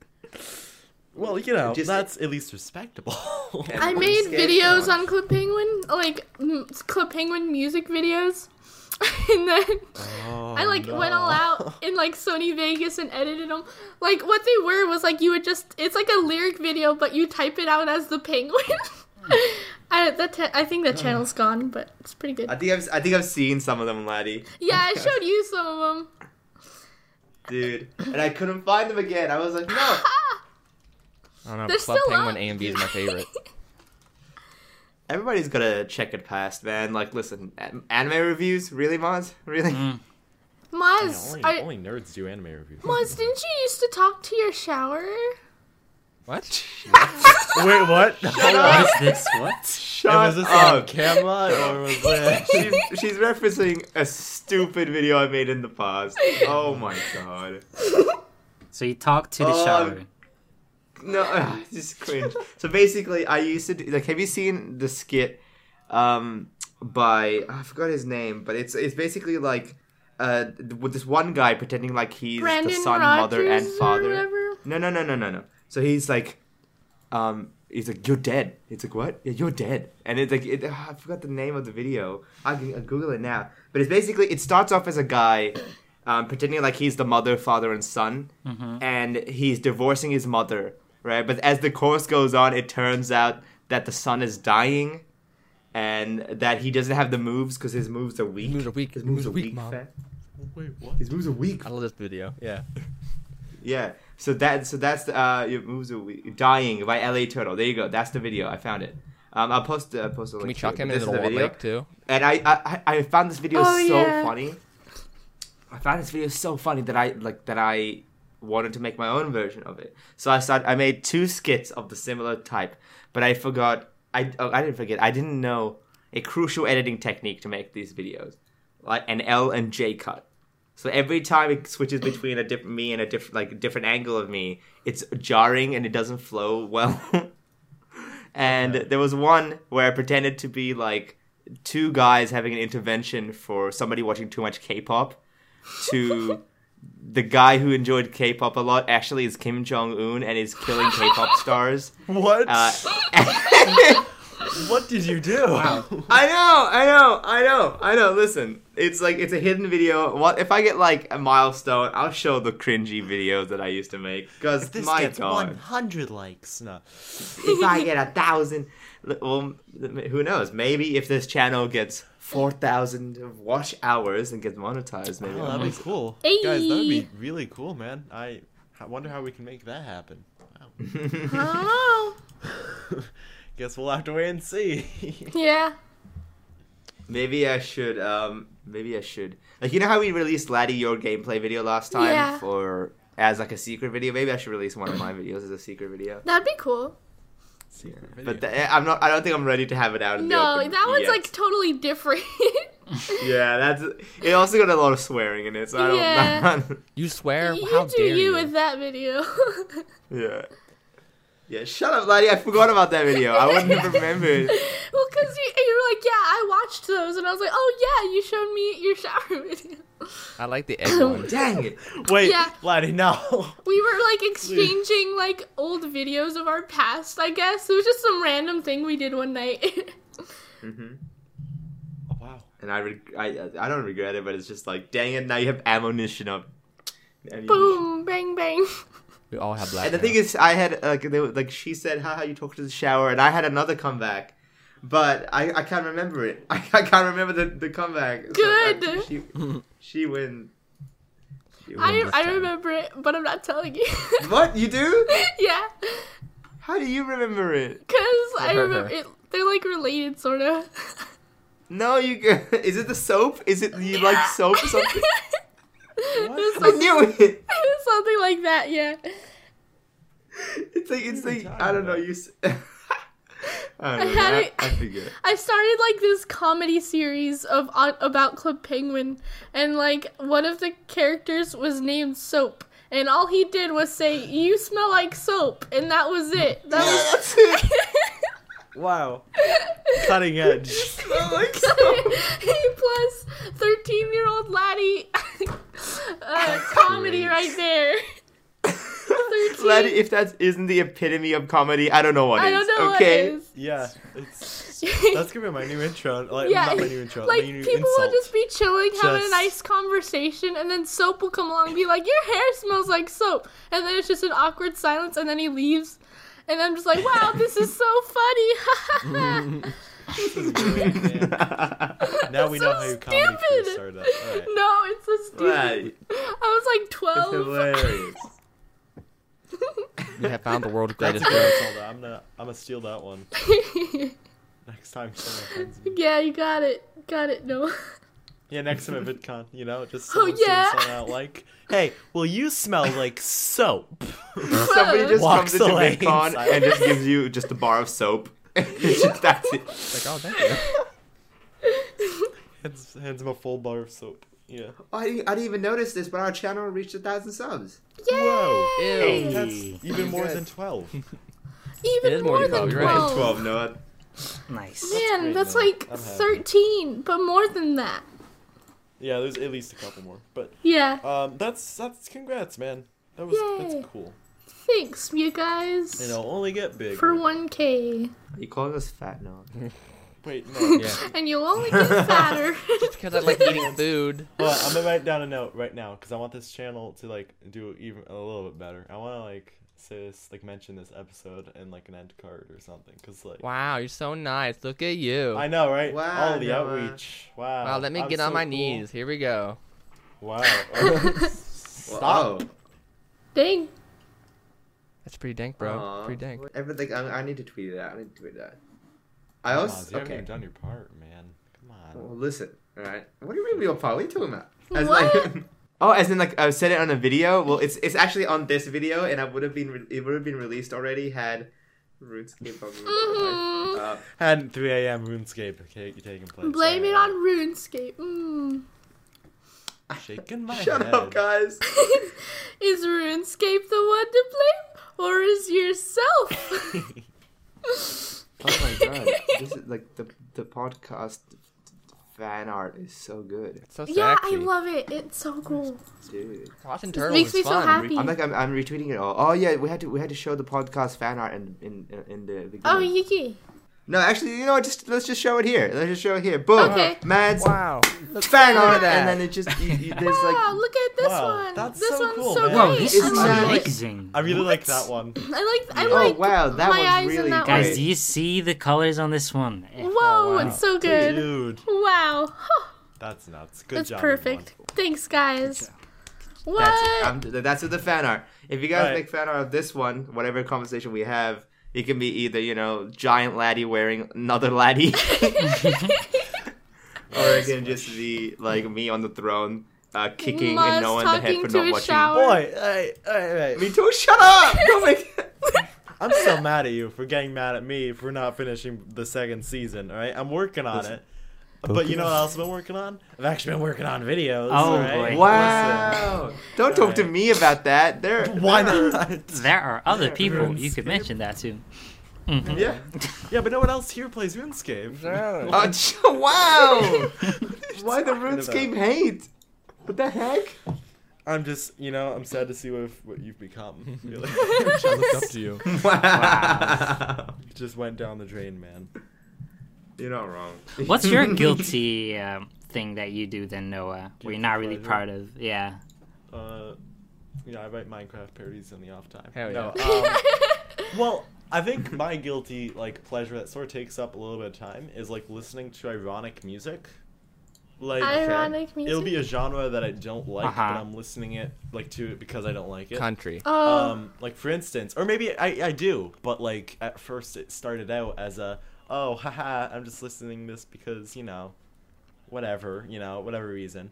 Well, Just- that's at least respectable. I made Scared videos much. on Clip Penguin, like Clip Penguin music videos, and then Oh, I like went all out in like Sony Vegas and edited them. Like what they were was like you would it's like a lyric video, but you type it out as the penguin. I think that channel's gone, but it's pretty good. I think I've seen some of them, Laddie. Yeah, I showed you some of them. Dude. And I couldn't find them again. I was like, no. I don't know. They're Club still Penguin up. AMV is my favorite. Everybody's gotta check it past, man. Like, listen, anime reviews? Really, Maz? Really? Mm. Maz, only nerds do anime reviews. Maz, didn't you used to talk to your shower? What? Wait, what? What is this? What? Shut was this up. on camera or was it? She's referencing a stupid video I made in the past. Oh my god. So you talk to the Oh, shower. No, just cringe. So basically, I used to do, like. Have you seen the skit? By I forgot his name, but it's basically like with this one guy pretending like he's Brandon the son, Rogers mother, and or father. whatever? No. So he's like, you're dead. It's like, what? Yeah, you're dead. And it's like, I forgot the name of the video. I'll Google it now. But it's basically, it starts off as a guy pretending like he's the mother, father, and son. And he's divorcing his mother, right? But as the course goes on, it turns out that the son is dying. And that he doesn't have the moves because his moves are weak. moves are weak. His moves are weak, Mom. fam. Wait, what? His moves are weak. I love this video. Yeah. Yeah. So that's the your moves are weak. Dying by LA Turtle. There you go. That's the video. I found it. I'll post a link. Can we to chuck it, him but into this the is video. lake too? And I found this video Oh, so yeah. funny. I found this video so funny that I wanted to make my own version of it. So I made 2 skits of the similar type, but I forgot. I didn't forget. I didn't know a crucial editing technique to make these videos, like an L and J cut. So every time it switches between a different angle of me, it's jarring and it doesn't flow well. And there was one where I pretended to be like 2 guys having an intervention for somebody watching too much K-pop. To the guy who enjoyed K-pop a lot actually is Kim Jong-un and is killing K-pop stars. What? What did you do? Wow. I know. Listen, it's a hidden video. What if I get like a milestone? I'll show the cringy videos that I used to make. Because This my gets God, 100 likes. No. if I get 1,000, well, who knows? Maybe if this channel gets 4,000 watch hours and gets monetized, maybe. Oh, that'd be cool. Hey. Guys, that would be really cool, man. I wonder how we can make that happen. Wow. I don't know. Guess we'll have to wait and see. Yeah. Maybe I should. Like, you know how we released Laddie your gameplay video last time Yeah. as like a secret video? Maybe I should release one of my videos as a secret video. That'd be cool. But I don't think I'm ready to have it out in the No, open that one's yet. like totally different. Yeah, it also got a lot of swearing in it, so I don't. Yeah. You swear? You How do dare you you? with that video. Yeah. Yeah, shut up, laddie. I forgot about that video. I wouldn't have remembered. Well, because you were like, yeah, I watched those. And I was like, oh, yeah, you showed me your shower video. I like the egg one. Dang it. Wait, Yeah. Laddie, no. We were, like, exchanging, like, old videos of our past, I guess. It was just some random thing we did one night. Mm-hmm. Oh, wow. And I don't regret it, but it's just like, dang it, now you have ammunition up. Boom, bang, bang. We all have black. And the thing is, I had, she said, haha, you talk to the shower, and I had another comeback. But I can't remember it. I can't remember the comeback. Good. She wins. I remember it, but I'm not telling you. What? You do? Yeah. How do you remember it? Because I remember it. They're, like, related, sort of. No, is it the soap? Is it you like soap or something? It I knew it. was something like that, yeah. It's like I don't know. I don't had know. it- I forget. I started like this comedy series of about Club Penguin, and like one of the characters was named Soap, and all he did was say, "You smell like soap," and that was it. That was That's it. Wow. Cutting edge. Like soap. A plus 13-year-old laddie comedy Great. right there. 13. Laddie, if that isn't the epitome of comedy, I don't know what I is. don't know Okay. what is. Yeah, that's gonna be my new intro. Like, Yeah, not my new intro. like my new people insult. will just be chilling, having a Just- nice conversation, and then Soap will come along and be like, "Your hair smells like soap," and then it's just an awkward silence, and then he leaves, and I'm just like, "Wow, this is so funny!" Now we know so how your comedy career stupid. started. All right. No, it's so stupid. Right. I was like It's 12. hilarious. We have found the world's That's greatest a good joke. insult. I'm gonna steal that one next time someone offends me. Yeah, you got it. Got it. No. Yeah, next time at VidCon, just Oh, someone yeah. something out like, "Hey, well, you smell like soap." Somebody just Walks comes into away VidCon inside. and just gives you just a bar of soap. It's just that's it. Like, oh, thank you. hands him a full bar of soap. Yeah. I didn't even notice this, but our channel reached 1,000 subs. Whoa. Yay! Ew. That's even more Good. than 12. Even It is more more than than 12. you're right. 12, Noah. Nice. Man, great, that's man. like I'm happy. 13, but more than that. Yeah, there's at least a couple more, but Yeah. that's congrats, man. Yay. That's cool. Thanks, you guys. Only get big. For 1K. Are you calling us fat, Noah? Wait, no. Yeah. And you'll only get fatter. Because I like eating food. Hold on, I'm gonna write down a note right now because I want this channel to like do even a little bit better. I want to like say this, like mention this episode in like an end card or something, because like Wow, you're so nice. Look at you. I know, right? Wow, All the Noah. outreach. Wow. Wow, let me I'm get on so my cool. knees. Here we go. Wow. Stop. Oh. Dang. That's pretty dank, bro. Pretty dank. Everything. I need to tweet it out. I Come also on, you haven't okay. even done your part, man. Come on. Well, listen. All right. What do you mean real part? What are you talking about? As What? like, oh, as in like I said it on a video. Well, it's actually on this video, and it would have been released already had RuneScape on Mhm. Had 3 a.m. RuneScape taking place. Blame it on RuneScape. Shaking my Shut head. up, guys. Is RuneScape the one to blame, or is yourself? Oh my god, this is like the podcast fan art is so good, It's so Yeah, sexy. I love it. It's so cool. dude. Watching It turtles makes is me so fun. happy. I'm retweeting it all. Oh yeah, we had to show the podcast fan art in the beginning. Oh, Yuki. No, actually, you know what? Let's just show it here. Let's just show it here. Boom. Okay. Mads. Wow. Fan art, that. and then it just there's Wow, like look at this Wow, one. that's This so one's cool, so man. great. Whoa, this It's is not- amazing. I really What? like that one. I Oh, like wow, that my was eyes really in that great. one. Guys, do you see the colors on this one? Whoa, wow. it's so good. Dude, Wow. that's nuts. Good That's job. perfect. Thanks, guys. What? That's with the fan art. If you guys Alright. make fan art of this one, whatever conversation we have, it can be either, giant laddie wearing another laddie. Or it can just be like me on the throne, kicking Maz and no one in the head talking for to not a watching. shower. Boy, hey. Me too, shut up! Don't make I'm still mad at you for getting mad at me for not finishing the second season, alright? I'm working on it. But you know what else I've been working on? I've actually been working on videos. Oh, alright? boy. Wow! Don't talk to Alright. me about that. Why not? There are other people you could mention that to. Mhm. Yeah. Yeah, but no one else here plays RuneScape. Wow! Why the talking RuneScape hate? What the heck? I'm just, I'm sad to see what you've become. Really. I looked up to you. Wow. It just went down the drain, man. You're not wrong. What's your guilty thing that you do then, Noah? Where Guilty you're not really pleasure? proud of? Yeah. I write Minecraft parodies in the off time. Hell No, yeah. well, I think my guilty pleasure that sort of takes up a little bit of time is listening to ironic music. Ironic music? It'll be a genre that I don't like, Uh-huh. but I'm listening to it because I don't like it. Country. Oh. For instance, or maybe I do, but at first it started out as haha, I'm just listening this because whatever reason.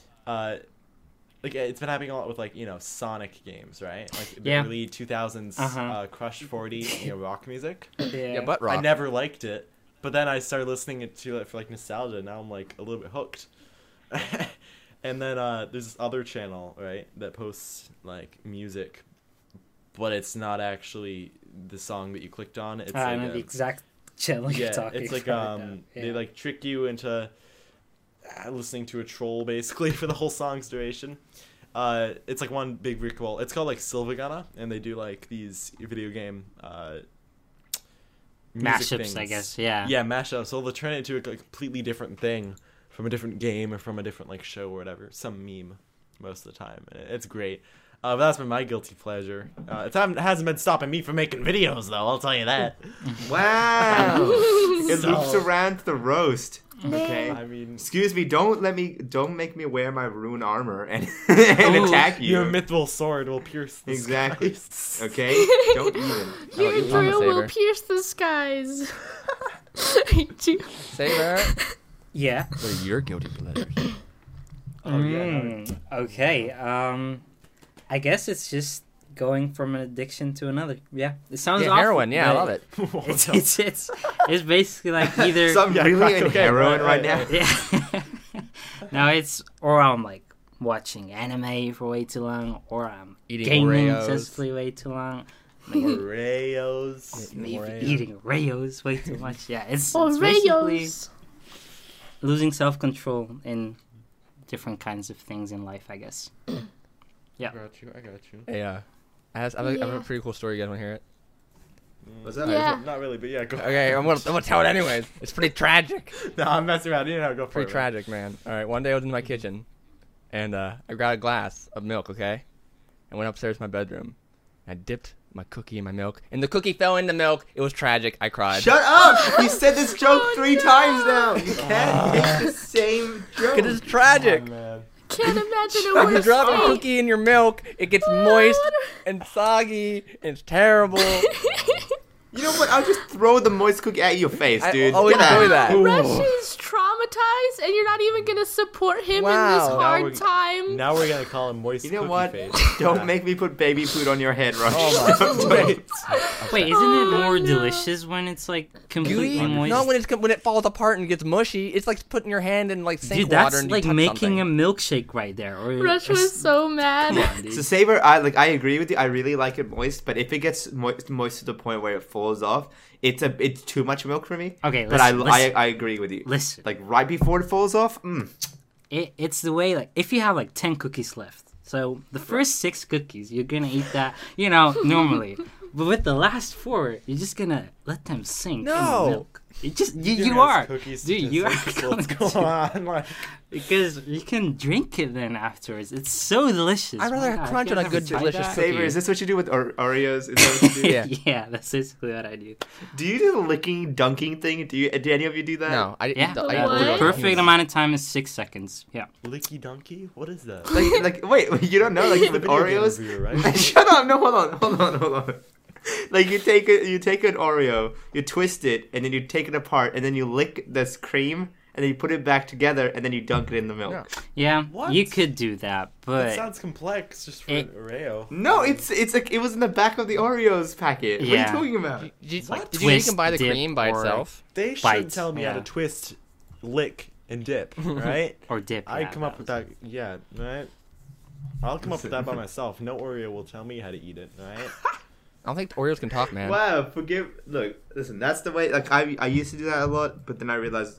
It's been happening a lot with Sonic games, right? The Yeah. early 2000s Uh-huh. Crush 40 rock music. Yeah, butt rock. I never liked it, but then I started listening to it for nostalgia. Now I'm a little bit hooked. And then there's this other channel, right, that posts music, but it's not actually the song that you clicked on. It's I know the exact channel you're yeah, talking it's about. Yeah. they trick you into listening to a troll basically for the whole song's duration. It's one big ritual. It's called Silvagana, and they do these video game music Mashups, things. I guess. Yeah. Yeah, mashups. So they'll turn it into a completely different thing from a different game or from a different show or whatever. Some meme most of the time. It's great. But that's been my guilty pleasure. It hasn't been stopping me from making videos though. I'll tell you that. Wow! It So- loops around to the roast. Okay. I mean, Excuse me. Don't make me wear my rune armor and and Ooh, attack you. your mythical sword will pierce the Exactly. skies. Okay. Don't even. Your you, drill will Saber? pierce the skies. I do. Say that. Yeah. What are your guilty pleasures? Oh, yeah. Okay. I guess it's just going from an addiction to another. Yeah. It sounds Yeah, awful, heroin. Yeah, I but love it. It's basically either So I'm Yeah, really crack in cocaine, heroin right, right now. right. yeah. No, it's or I'm watching anime for way too long, or I'm Eating gaming Oreos. incessantly way too long. Maybe, Oreos. maybe Oreo. eating Oreos way too much. Yeah, it's basically Oreos. losing self-control in different kinds of things in life, I guess. I got you. Hey, I have a Yeah. pretty cool story. You guys want to hear it? What's that? Yeah. Not really, but yeah, go. Okay, I'm gonna tell it anyways. It's pretty tragic. No, I'm messing around. Go for Pretty it. tragic, man. All right, one day I was in my kitchen, and I got a glass of milk. Okay, I went upstairs to my bedroom. I dipped my cookie in my milk, and the cookie fell in the milk. It was tragic. I cried. Shut up! You said this joke Oh, 3 no. times now. You can't make the same joke. It is tragic. Oh, man. Can't imagine a When you worse drop a fate. cookie in your milk, it gets moist and soggy, and it's terrible. You know what? I'll just throw the moist cookie at your face, dude. I always Get out. enjoy that. Rush is traumatized, and you're not even gonna support him in this Wow. hard time. Now we're gonna call him moist You know cookie what? face. Don't Yeah. make me put baby food on your head, Rush. Oh my wait. Wait, isn't it more no. delicious when it's like completely Gooey? moist? No, when it falls apart and gets mushy, it's like putting your hand in like sink Dude, water that's and you like touch making something. a milkshake right there. Or Rush was so mad. Come on, dude. So Saber, I agree with you. I really like it moist, but if it gets moist to the point where it falls off, it's too much milk for me. Okay, but listen. I agree with you. Listen. Like right before it falls off. It's the way, like, if you have like 10 cookies left, so the first 6 cookies you're gonna eat that, normally, but with the last 4 you're just gonna let them sink in No. the milk. It just you Yes, are, cookies dude. You are just going what's going to, on? Like, because you can drink it then afterwards. It's so delicious. I'd rather My God, crunch you on a guys good, ever tried delicious that? cookie. Saber, is this what you do with Oreos? Is that what you do? Yeah. Yeah, that's basically what I do. Do you do the licking, dunking thing? Do any of you do that? No, I Yeah, didn't. What? the perfect amount of time is 6 seconds. Yeah. licky donkey? What is that? Like, wait, you don't know? Like The with video game Oreos? reviewer, right? Shut up! No, hold on. Like you take an Oreo, you twist it, and then you take it apart, and then you lick this cream, and then you put it back together, and then you dunk it in the milk. Yeah. Yeah, What? you could do that, but That sounds complex just for It- an Oreo. No, it's like it was in the back of the Oreos packet. Yeah. What are you talking about? Did you What? know you can buy the Twist, cream by dip, or- itself? They should Bites, tell me how yeah. to twist, lick, and dip, right? or dip. I yeah, come up with that. Yeah, right. I'll come up with that by myself. No Oreo will tell me how to eat it, right? I don't think Oreos can talk, man. Wow, look, listen, that's the way. Like I used to do that a lot, but then I realized,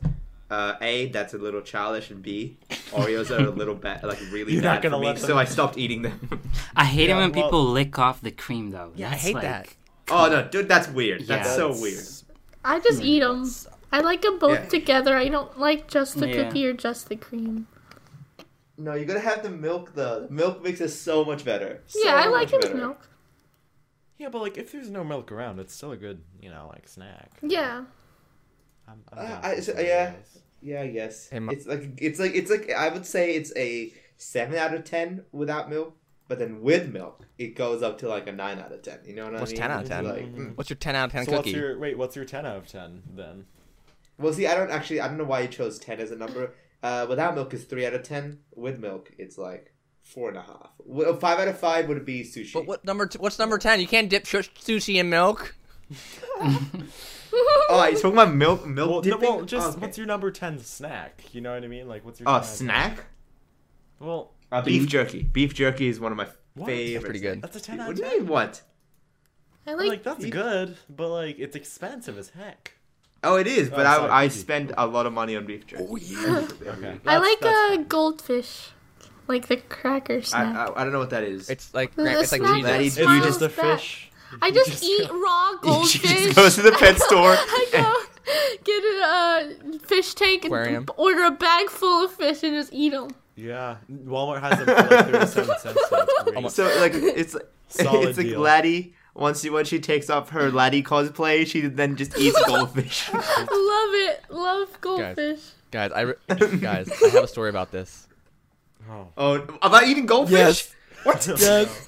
A, that's a little childish, and B, Oreos are a little bad, like really You're not bad gonna for me, let them- so I stopped eating them. I hate it Yeah, when well- people lick off the cream, though. Yeah, I That's hate like, that. Oh no, dude, that's weird. That's Yeah. so weird. I just eat them. I like them both Yeah. together. I don't like just the Yeah. cookie or just the cream. No, you gotta have the milk. The milk makes it so much better. Yeah, I like it with milk. Yeah, but like if there's no milk around, it's still a good, like snack. Yeah. I'm down for some Yeah. Oreos. Yeah, I guess. Hey, It's like I would say it's a 7 out of 10 without milk, but then with milk, it goes up to like a 9 out of 10. You know what What's I mean? 10 out of It's 10? like, What's your 10 out of 10 So cookie? what's your 10 out of 10 then? Well, see, I don't know why you chose 10 as a number. Without milk is 3 out of 10. With milk, it's like 4.5. 5 out of 5 would be sushi. But what's number 10? You can't dip sushi in milk. Oh, you're talking about milk Well, no, dipping? well, just Okay. what's your number 10 snack? You know what I mean? Like what's your Oh, 10 out of 10? snack? Well, Beef jerky. Beef jerky is one of my What? favorites. That's pretty good. that's a 10 out What of do you 10. mean, what? I Like, like that's good, but like it's expensive as heck. Oh, it is, but Oh, sorry, I easy. spend a lot of money on beef jerky. Oh, yeah. Okay. I like that's fine. goldfish, like the cracker snack. I don't know what that is. It's like The it's like snack Jesus. That that is- It's smiles just a back. fish. I You just eat go- raw She goldfish. just goes to the pet store. I go get a fish tank Aquarium. and order a bag full of fish and just eat them. Yeah, Walmart has them for like 37 cents. So it's great. So like it's Solid it's like deal. Laddie. When she takes off her Laddie cosplay, she then just eats goldfish. Love it. Love goldfish. Guys, guys, I have a story about this. Oh. Oh, about eating goldfish? What? Yes.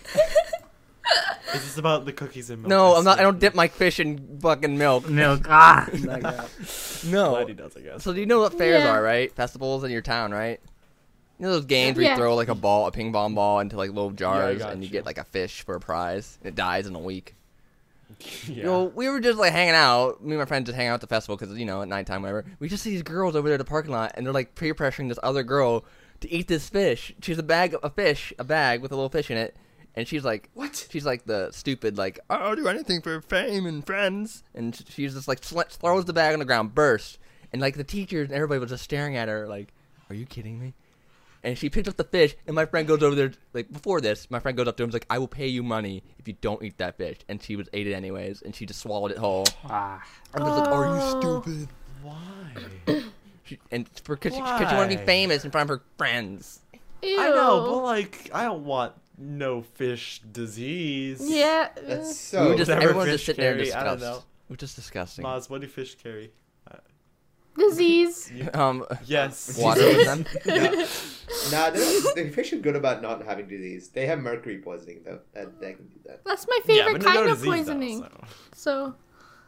Is this about the cookies and milk? No, I'm not. I don't dip my fish in fucking milk. Milk. Ah. No. Glad he does, I guess. So do you know what fairs Yeah. are, right? Festivals in your town, right? You know those games where Yeah. you throw like a ping pong ball into like little jars got and you you. get like a fish for a prize and it dies in a week. Yeah. You know, we were just like hanging out. Me and my friends just hang out at the festival because at nighttime, whatever. We just see these girls over there at the parking lot, and they're like peer pressuring this other girl to eat this fish. She has a bag with a little fish in it, and she's like, What? She's like the stupid, like, I'll do anything for fame and friends. And she's just like throws the bag on the ground, bursts, and like the teachers and everybody was just staring at her, like, are you kidding me? And she picked up the fish, and my friend goes over there, like, before this, my friend goes up to him and is like, I will pay you money if you don't eat that fish. And she ate it anyways, and she just swallowed it whole. Ah. I was like, are you Oh. stupid? Why? Because she wanted to be Why? famous in front of her friends. Ew. I know, but like, I don't want no fish disease. Yeah. That's We so. were just, Whatever everyone just fish sitting there and carry, I don't discussed. know. It was just disgusting. Maz, what do fish carry? Disease. Yes. Water with them. Nah, the fish are good about not having disease. They have mercury poisoning though. That can do that. That's my Yeah, favorite but no kind of disease, though, poisoning. so. So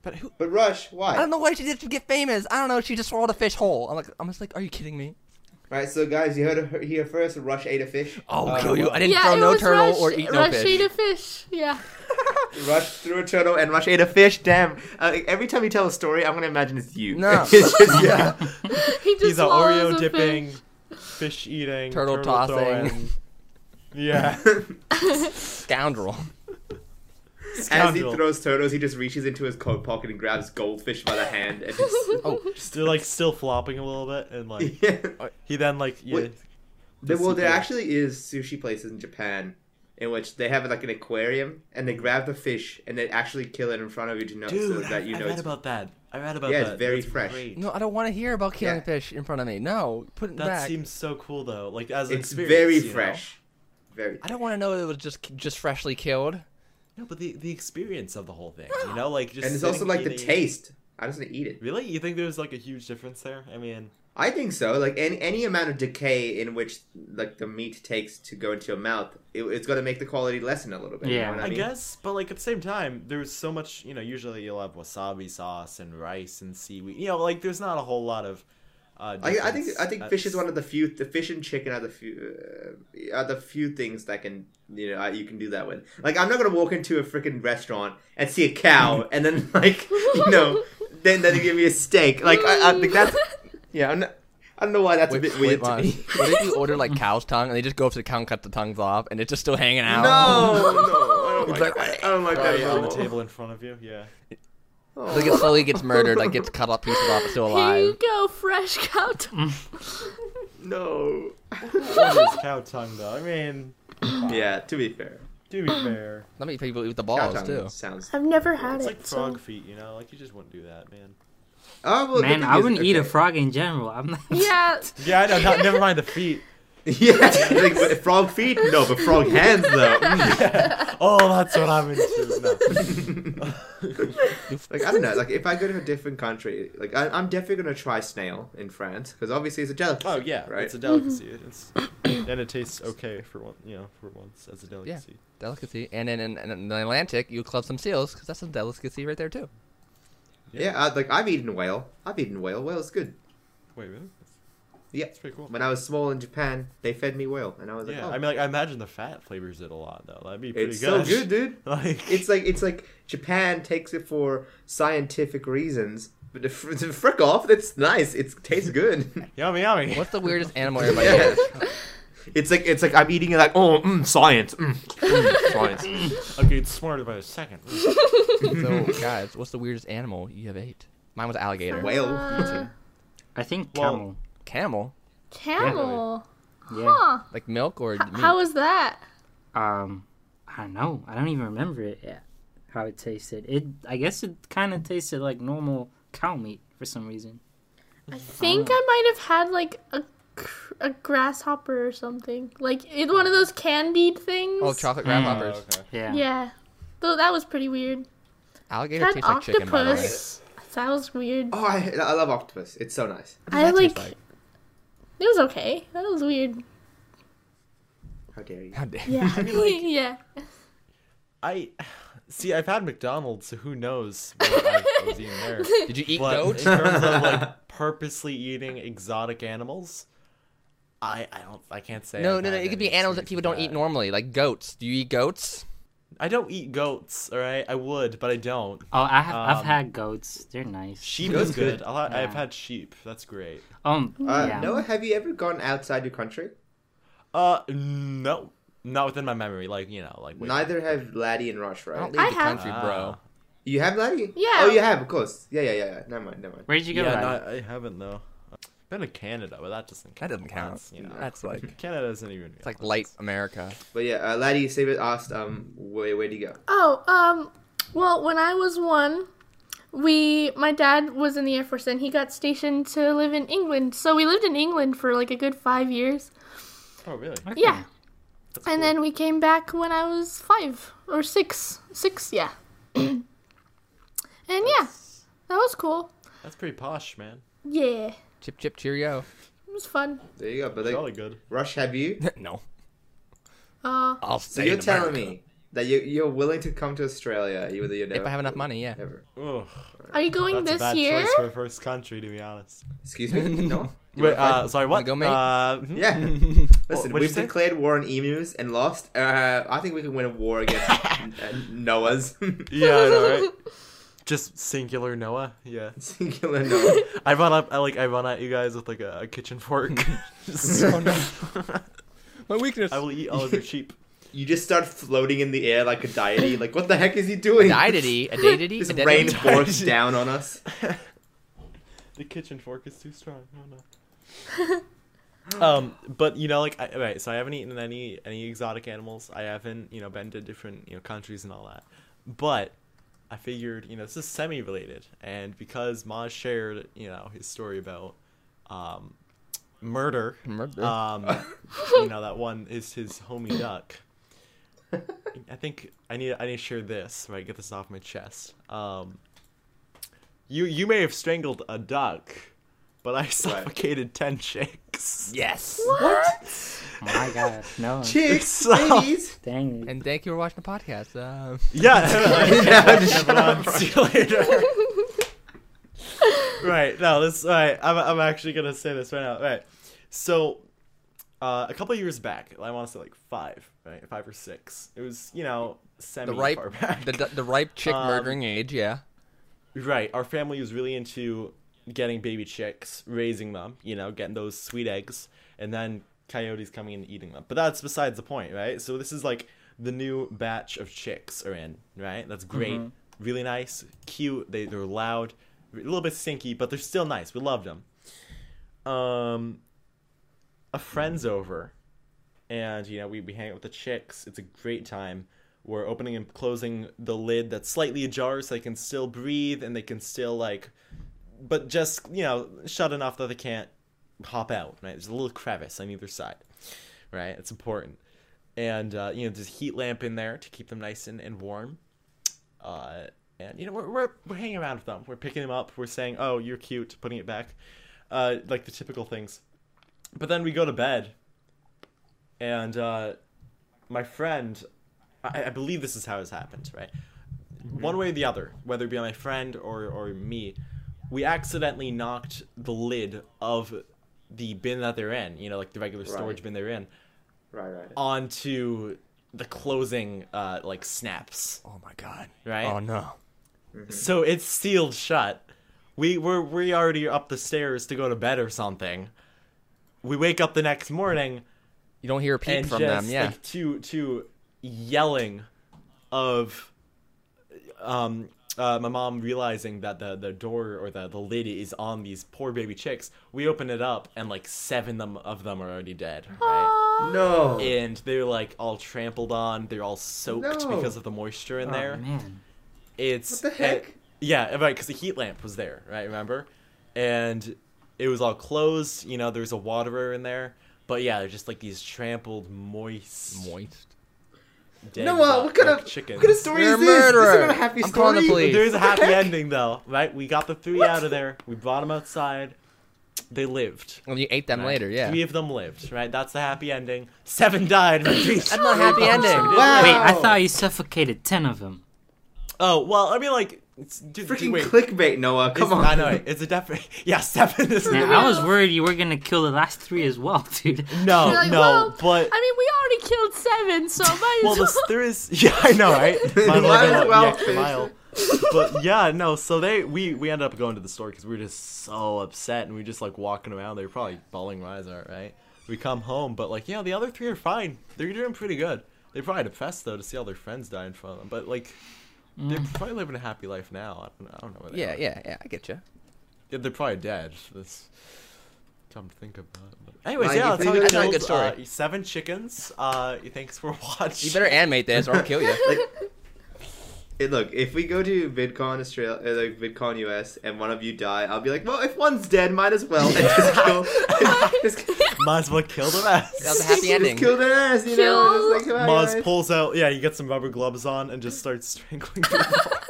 But who? But Rush, why? I don't know why she did to get famous. I don't know. She just swallowed a fish whole. I'm just like, are you kidding me? Alright, so guys, you heard it here first. Rush ate a fish. Oh, kill you! I didn't Yeah, throw it no was turtle Rush, or eat no Rush fish. ate a fish. Yeah. Rush threw a turtle and Rush ate a fish. Damn! Every time you tell a story, I'm gonna imagine it's you. No. It's just, yeah. He just He's an swallows Oreo a dipping, fish. fish eating, Turtle tossing. throwing. Yeah. Scoundrel. As he Scoundrel. throws turtles, he just reaches into his coat pocket and grabs goldfish by the hand and just. Oh, Still like still flopping a little bit, and like Yeah. he then like yeah. Wait, there actually is sushi places in Japan in which they have like an aquarium and they grab the fish and they actually kill it in front of you to know so Dude, that you I know read it's about that. I read about Yeah, that. it's very That's fresh. great. no, I don't want to hear about killing Yeah. fish in front of me. No, put it That back. seems so cool though. Like as an it's experience, very you know? fresh. Very. I don't want to know it was just freshly killed. No, but the experience of the whole thing, you know, like just And it's sitting also like the eating- taste. I just want to eat it. Really, you think there's like a huge difference there? I mean, I think so. Like any amount of decay in which like the meat takes to go into your mouth, it's going to make the quality lessen a little bit. Yeah. You know what I I mean? guess, but like at the same time, there's so much. You know, usually you'll have wasabi sauce and rice and seaweed. You know, like there's not a whole lot of. I think difference. fish is one of the few. The fish and chicken are the few things that can you can do that with. Like I'm not gonna walk into a freaking restaurant and see a cow and then like then you give me a steak. Like I think that's yeah. I don't know why that's a bit weird to Mom. me. What if you order like cow's tongue and they just go up to the cow and cut the tongues off and it's just still hanging out? No, It's I like- don't like that Right at on the all. table in front of you. Yeah. Like it slowly gets murdered, like gets cut off pieces off, it's still Here you alive. go, fresh cow tongue. No. What is cow tongue though? I mean, Yeah, to be fair. to be fair, Not many people eat with the Cow balls tongue too. sounds. I've never had it's it. like frog feet. You know, like you just wouldn't do that, man. Oh well, the Man, thing I is- wouldn't eat a okay. frog in general. I'm not. Yeah. Yeah, I know. Never mind the feet. Yeah, like but frog feet? No, but frog hands though. Oh, that's what I'm into. No. Like I don't know. Like if I go to a different country, like I'm definitely gonna try snail in France because obviously it's a delicacy. Oh yeah, right. it's a delicacy. It's and it tastes okay for one, for once as a delicacy. Delicacy. And then in the Atlantic, you club some seals because that's some delicacy right there too. Yeah, like I've eaten whale. Whale's good. Wait, really? Yeah. That's pretty cool. When I was small in Japan, they fed me whale, and I was like, Yeah, oh, I mean, like I imagine the fat flavors it a lot though. That'd be pretty it's good. so good, dude. Like It's like Japan takes it for scientific reasons, but the frick off, that's nice. It tastes good. yummy, yummy. What's the weirdest animal everybody Yeah. eats? It's like I'm eating it like science, science. Okay, it's smarter by a second. So, guys, what's the weirdest animal you have ate? Mine was alligator. Whale. I think Well, camel. Camel? Camel. Yeah. Huh. Like milk or meat? How was that? I don't know. I don't even remember it yet. How it tasted. I guess it kind of tasted like normal cow meat for some reason. I think I might have had like a grasshopper or something. Like it's one of those candied things. Oh, chocolate Oh, grasshoppers. okay. Yeah. Yeah. Though that was pretty weird. Alligator Had tastes like chicken, by the way. octopus. That was weird. Oh, I love octopus. It's so nice. What does I that like. taste like? It was okay. That was weird. How dare you? How dare Yeah. yeah. I see. I've had McDonald's, so who knows what I was eating there. Did you eat But goat? in terms of like purposely eating exotic animals, I can't say. No, I've no, no. had It could be any animals that experience people with don't eat that. normally, like goats. Do you eat goats? I don't eat goats. All right, I would, but I don't. Oh, I've Um, had goats. They're nice. Sheep Goat's is good. good. I've Yeah. had sheep. That's great. Yeah. Noah, have you ever gone outside your country? No, not within my memory. Like like way Neither have Laddie and Rush, I right? don't leave I the have. country, Ah. bro. You have Laddie? Yeah. Oh, you have, of course. Yeah. Never mind. Where'd you go? Yeah, Ryan? no, I haven't though. Been to Canada, but that doesn't count. That doesn't count. That's, That's like Canada doesn't even. it's like light America. But yeah, Laddie Saber asked, where'd you go? Oh, well, when I was 1, my dad was in the Air Force and he got stationed to live in England. So we lived in England for like a good 5 years. Oh really? Okay. Yeah. That's And cool. then we came back when I was 5 or 6. 6, yeah. And yeah, that was cool. That's pretty posh, man. Yeah, Chip, chip, cheerio. it was fun. There you go. But Jolly like, good. Rush, have you? No. Uh, I'll So stay you're in telling America. me that you're willing to come to Australia, even though you never. If I have enough money, yeah. Never. Ugh, Are you going that's a this bad year? choice for a first country, to be honest. Excuse me. No. Wait, sorry, what? go, mate? Yeah. Listen, what'd you we've say? declared war on emus and lost. I think we can win a war against Noahs. Yeah, I know, right? Just singular Noah. Yeah. Singular Noah. I run at you guys with like a kitchen fork. Oh, no. My weakness. I will eat all of your sheep. You just start floating in the air like a deity. Like, what the heck is he doing? A deity? Just A deity? rain force down on us. The kitchen fork is too strong. Oh no. But you know, like, right. So I haven't eaten any exotic animals. I haven't, been to different, countries and all that. But I figured, this is semi-related, and because Maz shared, his story about, murder. That one is his homie duck. I think I need to share this, right? Get this off my chest. You may have strangled a duck, but I suffocated 10 chicks. Yes. What? Oh my gosh, no. Chicks, So- ladies. Dang it. And thank you for watching the podcast. Yeah. See you later. Right. No, this. Right. I'm actually gonna say this right now. Right. So, a couple of years back, I want to say like 5, right? 5 or 6. It was, semi far back. The ripe chick murdering age, yeah. Right. Our family was really into getting baby chicks, raising them, getting those sweet eggs, and then coyotes coming in and eating them. But that's besides the point, right? So this is like the new batch of chicks are in, right? That's great. Mhm. Really nice, cute. They're loud, a little bit stinky, but they're still nice. We loved them. A friend's over, and we hang out with the chicks. It's a great time. We're opening and closing the lid that's slightly ajar so they can still breathe and they can still but just shut enough that they can't hop out. Right, there's a little crevice on either side. Right, it's important. And there's a heat lamp in there to keep them nice and warm. And we're hanging around with them. We're picking them up. We're saying, "Oh, you're cute," putting it back, like the typical things. But then we go to bed, and my friend, I believe this is how it's happened, right? Mm-hmm. One way or the other, whether it be my friend or me, we accidentally knocked the lid of the bin that they're in, like the regular storage bin they're in, Right. onto the closing snaps. Oh my god. Right? Oh no. Mm-hmm. So it's sealed shut. We already up the stairs to go to bed or something. We wake up the next morning. You don't hear a peep And from just, them, yeah. like, to yelling of my mom realizing that the door or the lid is on these poor baby chicks. We open it up and 7 of them are already dead, right? No. And they're all trampled on. They're all soaked No. because of the moisture in Oh, there. man. What It's the heck? yeah, right, because the heat lamp was there, right? Remember, and it was all closed. There's a waterer in there, but yeah, they're just these trampled, moist, dead Noah, what kind of chickens. what kind of story You're is a this? This murderer. is not a happy I'm story. calling the police. There's a happy What the heck? ending though, right? We got the 3 out of there. We brought them outside. They lived. Well, you ate them Right? later, yeah. 3 of them lived, right? That's the happy ending. 7 died. That's not a happy ending. Wow. Wait, I thought you suffocated 10 of them. Oh well, I mean Freaking wait. clickbait, Noah. Come on. I know it's a definite. Yeah, 7 is. Man, I was worried you were gonna kill the last 3 as well, dude. No, You're like, no, well, but I mean, we already killed 7, so might well, as well. there is. Yeah, I know, right? Might Might as well extra finish mile. But yeah, no. So we ended up going to the store because we were just so upset and we were just walking around. They were probably bawling their eyes out, right? We come home, but the other 3 are fine. They're doing pretty good. They're probably depressed though to see all their friends die in front of them, but they're probably living a happy life now. I don't know where they are. Yeah, I get you. Yeah, they're probably dead. That's come to think about it. But anyways, Mike, yeah, you that's how think we that's not a good killed story. 7 chickens. Thanks for watching. You better animate this or I'll kill you. Look, if we go to VidCon Australia, VidCon US, and one of you die, I'll be like, well, if one's dead, might as well. And just kill, just, Might as well kill the rest. That was a happy ending. just kill their ass, you know? Just like, Maz guys. pulls out, you get some rubber gloves on and just starts strangling people.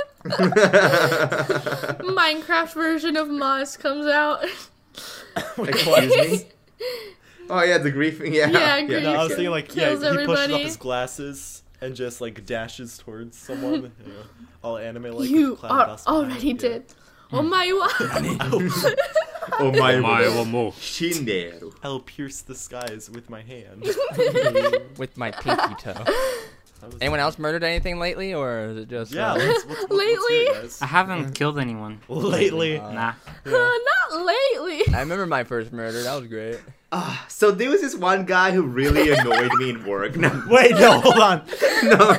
Minecraft version of Moz comes out. Excuse me? Oh, yeah, the griefing, yeah. Yeah, No, I was thinking Kills he pushes up everybody. his glasses and just like dashes towards someone, all anime like. You are already dead. Oh my Oh my mo. Shinderu. I'll pierce the skies with my hand. With my pinky toe. Anyone else murdered anything lately, or is it just Yeah, what's Lately? good, guys? I haven't killed anyone. Lately. Nah. Not lately. I remember my first murder. That was great. So there was this one guy who really annoyed me in work. No, Wait, no, hold on. no.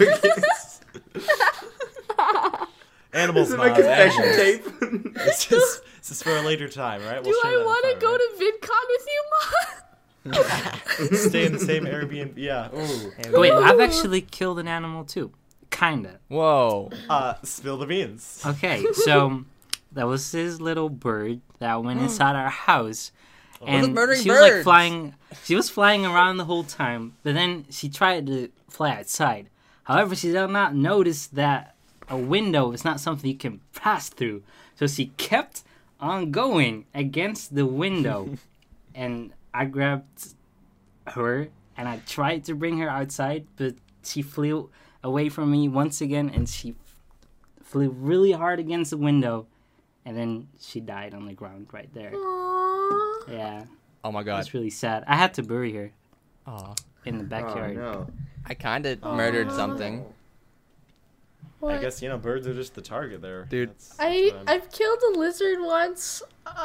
Animals, This is my Maz, confession animals. tape. This is for a later time, right? Do I want to go to VidCon with you, Mom? Stay in the same Airbnb? Yeah. Ooh. Wait, I've actually killed an animal too. Kinda. Whoa. Spill the beans. Okay, so there was this little bird that went inside our house. And murdering she was like birds? flying. She was flying around the whole time, but then she tried to fly outside. However, she did not notice that a window is not something you can pass through. So she kept on going against the window, and I grabbed her and I tried to bring her outside, but she flew away from me once again, and she flew really hard against the window, and then she died on the ground right there. Aww. Yeah, Oh my god. that's really sad. I had to bury her Aw. in the Oh, backyard. no. I kind of murdered something. I What? guess birds are just the target there, Dude. I've killed a lizard once.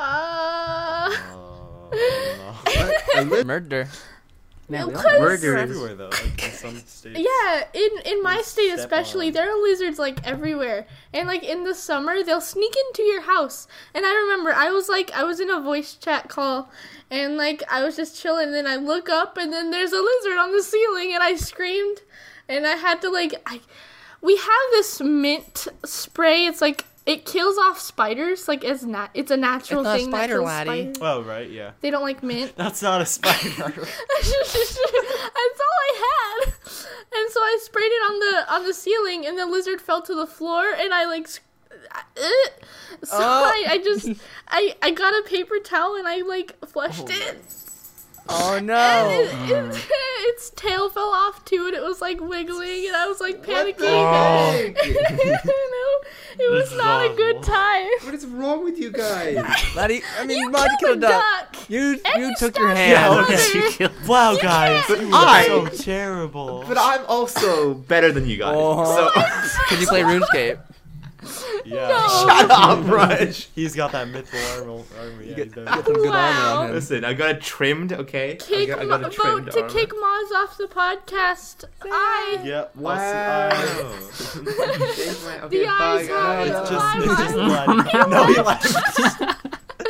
no. Murder. Yeah, we all Because- murderers. They're everywhere though. Like, in some states. Yeah, in my state step especially, on. there are lizards like everywhere. And like in the summer, they'll sneak into your house. And I remember I was in a voice chat call, and like I was just chilling, and then I look up, and then there's a lizard on the ceiling, and I screamed, and I had to we have this mint spray. It's like it kills off spiders. Like it's a natural It's not a thing spider, that kills laddie. spiders. Oh right, yeah. They don't like mint. That's not a spider. That's all I had. And so I sprayed it on the ceiling, and the lizard fell to the floor, and I like so I got a paper towel and I like flushed it. Oh And no. its tail fell off too, and it was like wiggling, and I was like panicking. the It was This is not a awful. good time. What is wrong with you guys? Laddie, I mean, You Mom, you killed killed a a duck. duck. You And you took your stabbed hand. Yeah, my okay. mother. She killed. Wow, guys, But you I- are so terrible. But I'm also better than you guys. Oh. So Could you play RuneScape? Yeah. No. shut up, Rush. He's got that mythical armor. Yeah, he's Get done. some good Wow. armor on him. Listen, I got it trimmed, okay? Kick I got it trimmed vote to armor. kick Maz off the podcast. Yep. Wow. Also, The eyes have it's it. just blood. No, he laughed.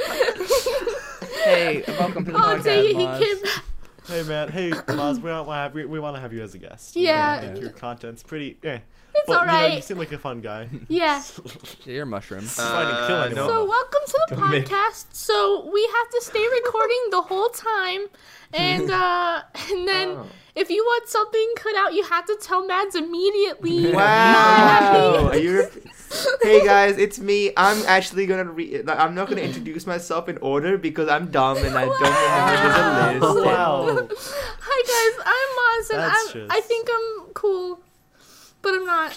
Hey, welcome to the Oh, dang it, podcast, he Maz. came back. Hey man, hey Maz, we want to have you as a guest. Yeah. I think your content's pretty. It's But, alright. you seem like a fun guy. Yeah. You're a mushroom. Fighting, kill anyone. no. So welcome to the Don't make- podcast. So we have to stay recording the whole time, and then Oh. if you want something cut out, you have to tell Mads immediately. Wow. Are you? Hey guys, it's me. I'm actually gonna. I'm not gonna introduce myself in order because I'm dumb and I don't remember the list. Wow. Hi guys, I'm Maz, and That's I just- think I'm cool, but I'm not.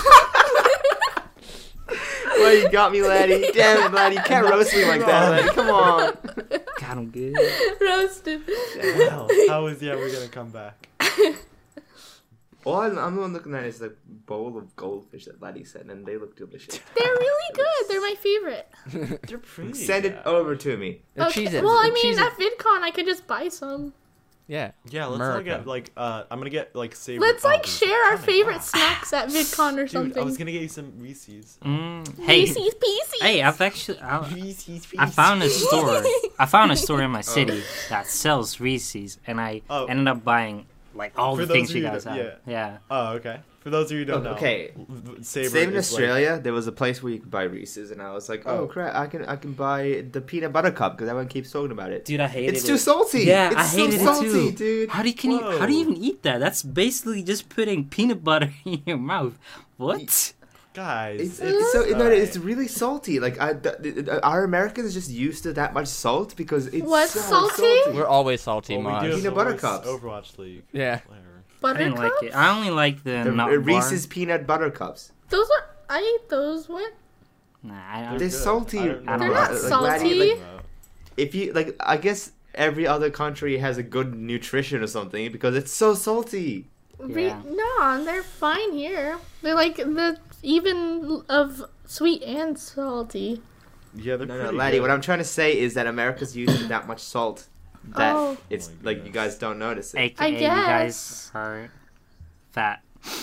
Well, you got me, laddie. Damn it, laddie. You can't roast me like that, laddie. Come on. Got him good. Roasted. Wow. How is the ever gonna come back? All I'm looking at is the bowl of goldfish that laddie sent, and they look delicious. They're really good. They're my favorite. They're pretty. Send it over to me. They're Cheez-Its. Well, I They're mean, Cheez-Its. at VidCon, I could just buy some. Yeah. Yeah, let's all get like. I'm gonna get like savory. Let's like these share are our coming. favorite snacks at VidCon or Dude, something. I was gonna get you some Reese's. Hey, Reese's Pieces. hey, I've actually Reese's Pieces. I found a store. I found a store in my city that sells Reese's, and I Oh. ended up buying like all For the those things of you you guys that- have. Yeah. Oh, okay. For those of you who don't know. Okay. Savor Same in is Australia, there was a place where you could buy Reese's, and I was like, oh Oh. crap, I can buy the peanut butter cup because everyone keeps talking about it. Dude, I hated It's it. too salty. Yeah, it's I hated so salty, it too, dude. How do you even eat that? That's basically just putting peanut butter in your mouth. What? Like, guys, It's really salty. Like our Americans are just used to that much salt because it's What's so salty? We're always salty, Well, we Maz. do have Peanut the butter worst cups. Overwatch League. Yeah. Whatever. I didn't like it. I only like the The nut Reese's peanut butter cups. Those are. I ate those. What? bar. Nah, They're good. salty. I don't know. They're not Like, salty. if you like, I guess every other country has a good nutrition or something because it's so salty. Yeah. No, they're fine here. They're like the even of sweet and salty. Yeah, they're No, pretty Laddie. good. What I'm trying to say is that America's using that much salt that Oh. it's Oh my like you goodness. guys don't notice it. AKA I you guess. guys are fat.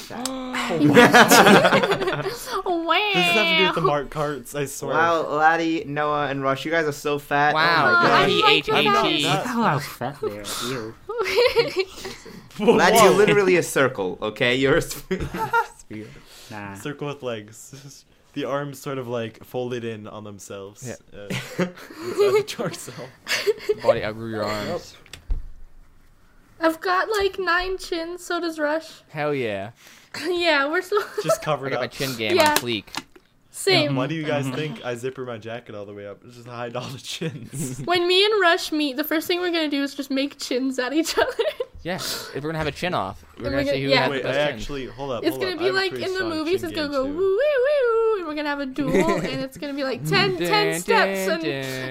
Oh, wow. This has nothing to do with the Mark Carts, I swear. Wow, Laddie, Noah, and Rush, you guys are so fat. Wow, Oh my I god. like P-H-A-T. your Not- How how fat they are. Ew. Laddie, Whoa. you're literally a circle, okay? You're Nah. Circle with legs. The arms sort of like folded in on themselves. Yeah. Inside the torso. Body outgrew your arms. I've got like 9 chins, so does Rush. Hell yeah. Yeah, we're so Just I covered got my up. chin game Yeah. on fleek. same. Why do you guys think I zipper my jacket all the way up? It's just to hide all the chins. When me and Rush meet, the first thing we're gonna do is just make chins at each other. Yeah, if we're gonna have a chin off, we're And gonna we're see who gonna- has yeah. the Wait, I best chin. actually hold up. It's hold gonna up. be I have a like pretty in the strong movies, chin it's gonna game, go too. woo woo woo, and we're gonna have a duel, and it's gonna be like 10 steps and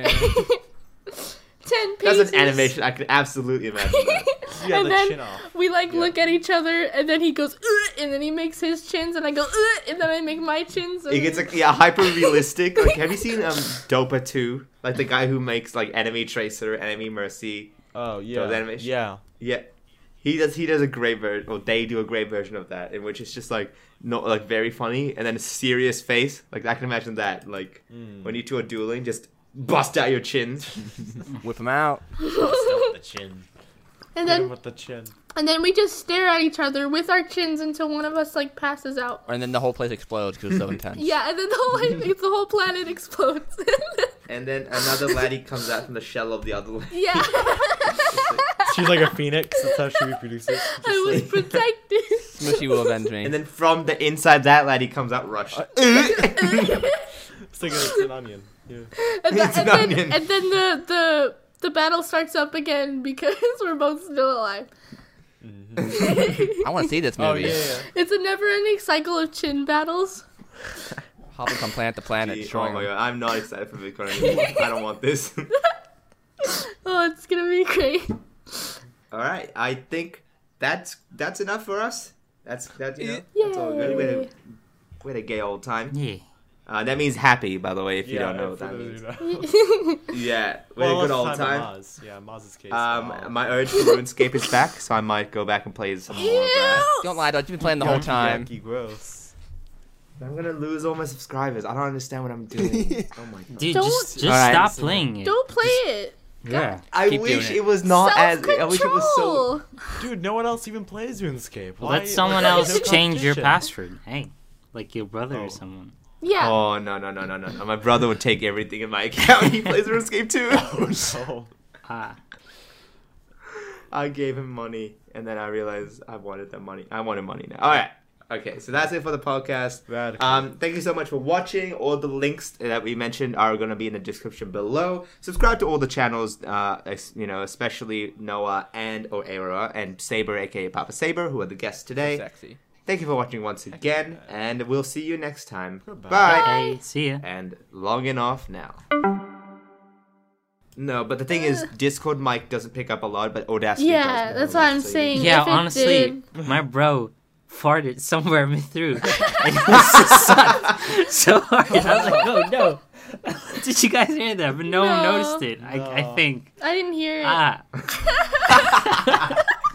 10 paces. That's an animation. I can absolutely imagine that. Yeah, And the then chin off. we like look at each other, and then he goes, and then he makes his chins, and I go, and then I make my chins. And It gets like hyper realistic. Like, have you seen Dopa 2? Like the guy who makes like Enemy Tracer, Enemy Mercy. Oh yeah. Those animations? Yeah. Yeah, he does a great version, or they do a great version of that, in which it's just like not like very funny, and then a serious face. Like I can imagine that. Like when you two are dueling, just bust out your chins. Whip him out. the chin. and Hit him then with the chin. and then we just stare at each other with our chins until one of us like passes out. And then the whole place explodes because it's so intense. Yeah, and then the whole planet explodes. And then another laddie comes out from the shell of the other laddie. Yeah, She's like a phoenix. That's how she reproduces. I was protected. Smushy will avenge me. And then from the inside that laddie comes out Rush. It's like it's an onion. Yeah. And, It's an onion. and then the battle starts up again because we're both still alive. I want to see this Oh movie. yeah. It's a never-ending cycle of chin battles. Hopping from planet to planet, Gee, oh destroying my them. god, I'm not excited for VidCon anymore. I don't want this. Oh, it's gonna be great. All right, I think that's enough for us. That's all good. Yay. We had a gay old time. Yeah. That means happy, by the way, if you don't know what for that those means. who know. Yeah, we had a good old at time. Maz. Yeah, Maz's case. My urge for RuneScape is back, so I might go back and play some more of that. Don't lie, don't. You've been playing the whole time. Yucky, gross. I'm gonna lose all my subscribers. I don't understand what I'm doing. Oh my god. Dude, Don't- just Alright. stop playing it. Don't play it. Yeah. I Keep wish doing it. it was not as. I wish it was so. Self-control. Dude, no one else even plays RuneScape. Why? Let someone There's else no change your competition. password. Hey, like your brother Oh. or someone. Yeah. Oh no. My brother would take everything in my account. He plays RuneScape too. Oh no. Ah. I gave him money, and then I realized I wanted that money. I wanted money now. All right. Okay, so that's it for the podcast. Radical. Thank you so much for watching. All the links that we mentioned are going to be in the description below. Subscribe to all the channels, especially Noah and Oera and Saber, aka Papa Saber, who are the guests today. Sexy. Thank you for watching once again, and we'll see you next time. Goodbye. Bye. Hey, see ya. And logging off now. No, but the thing is, Discord mic doesn't pick up a lot, but Audacity does. Yeah, that's what I'm So you- saying. Yeah, If it honestly, did- my bro farted somewhere through. And it just sucked so hard. I was like, oh no. Did you guys hear that? But no one No. noticed it, I think. I didn't hear it. Ah.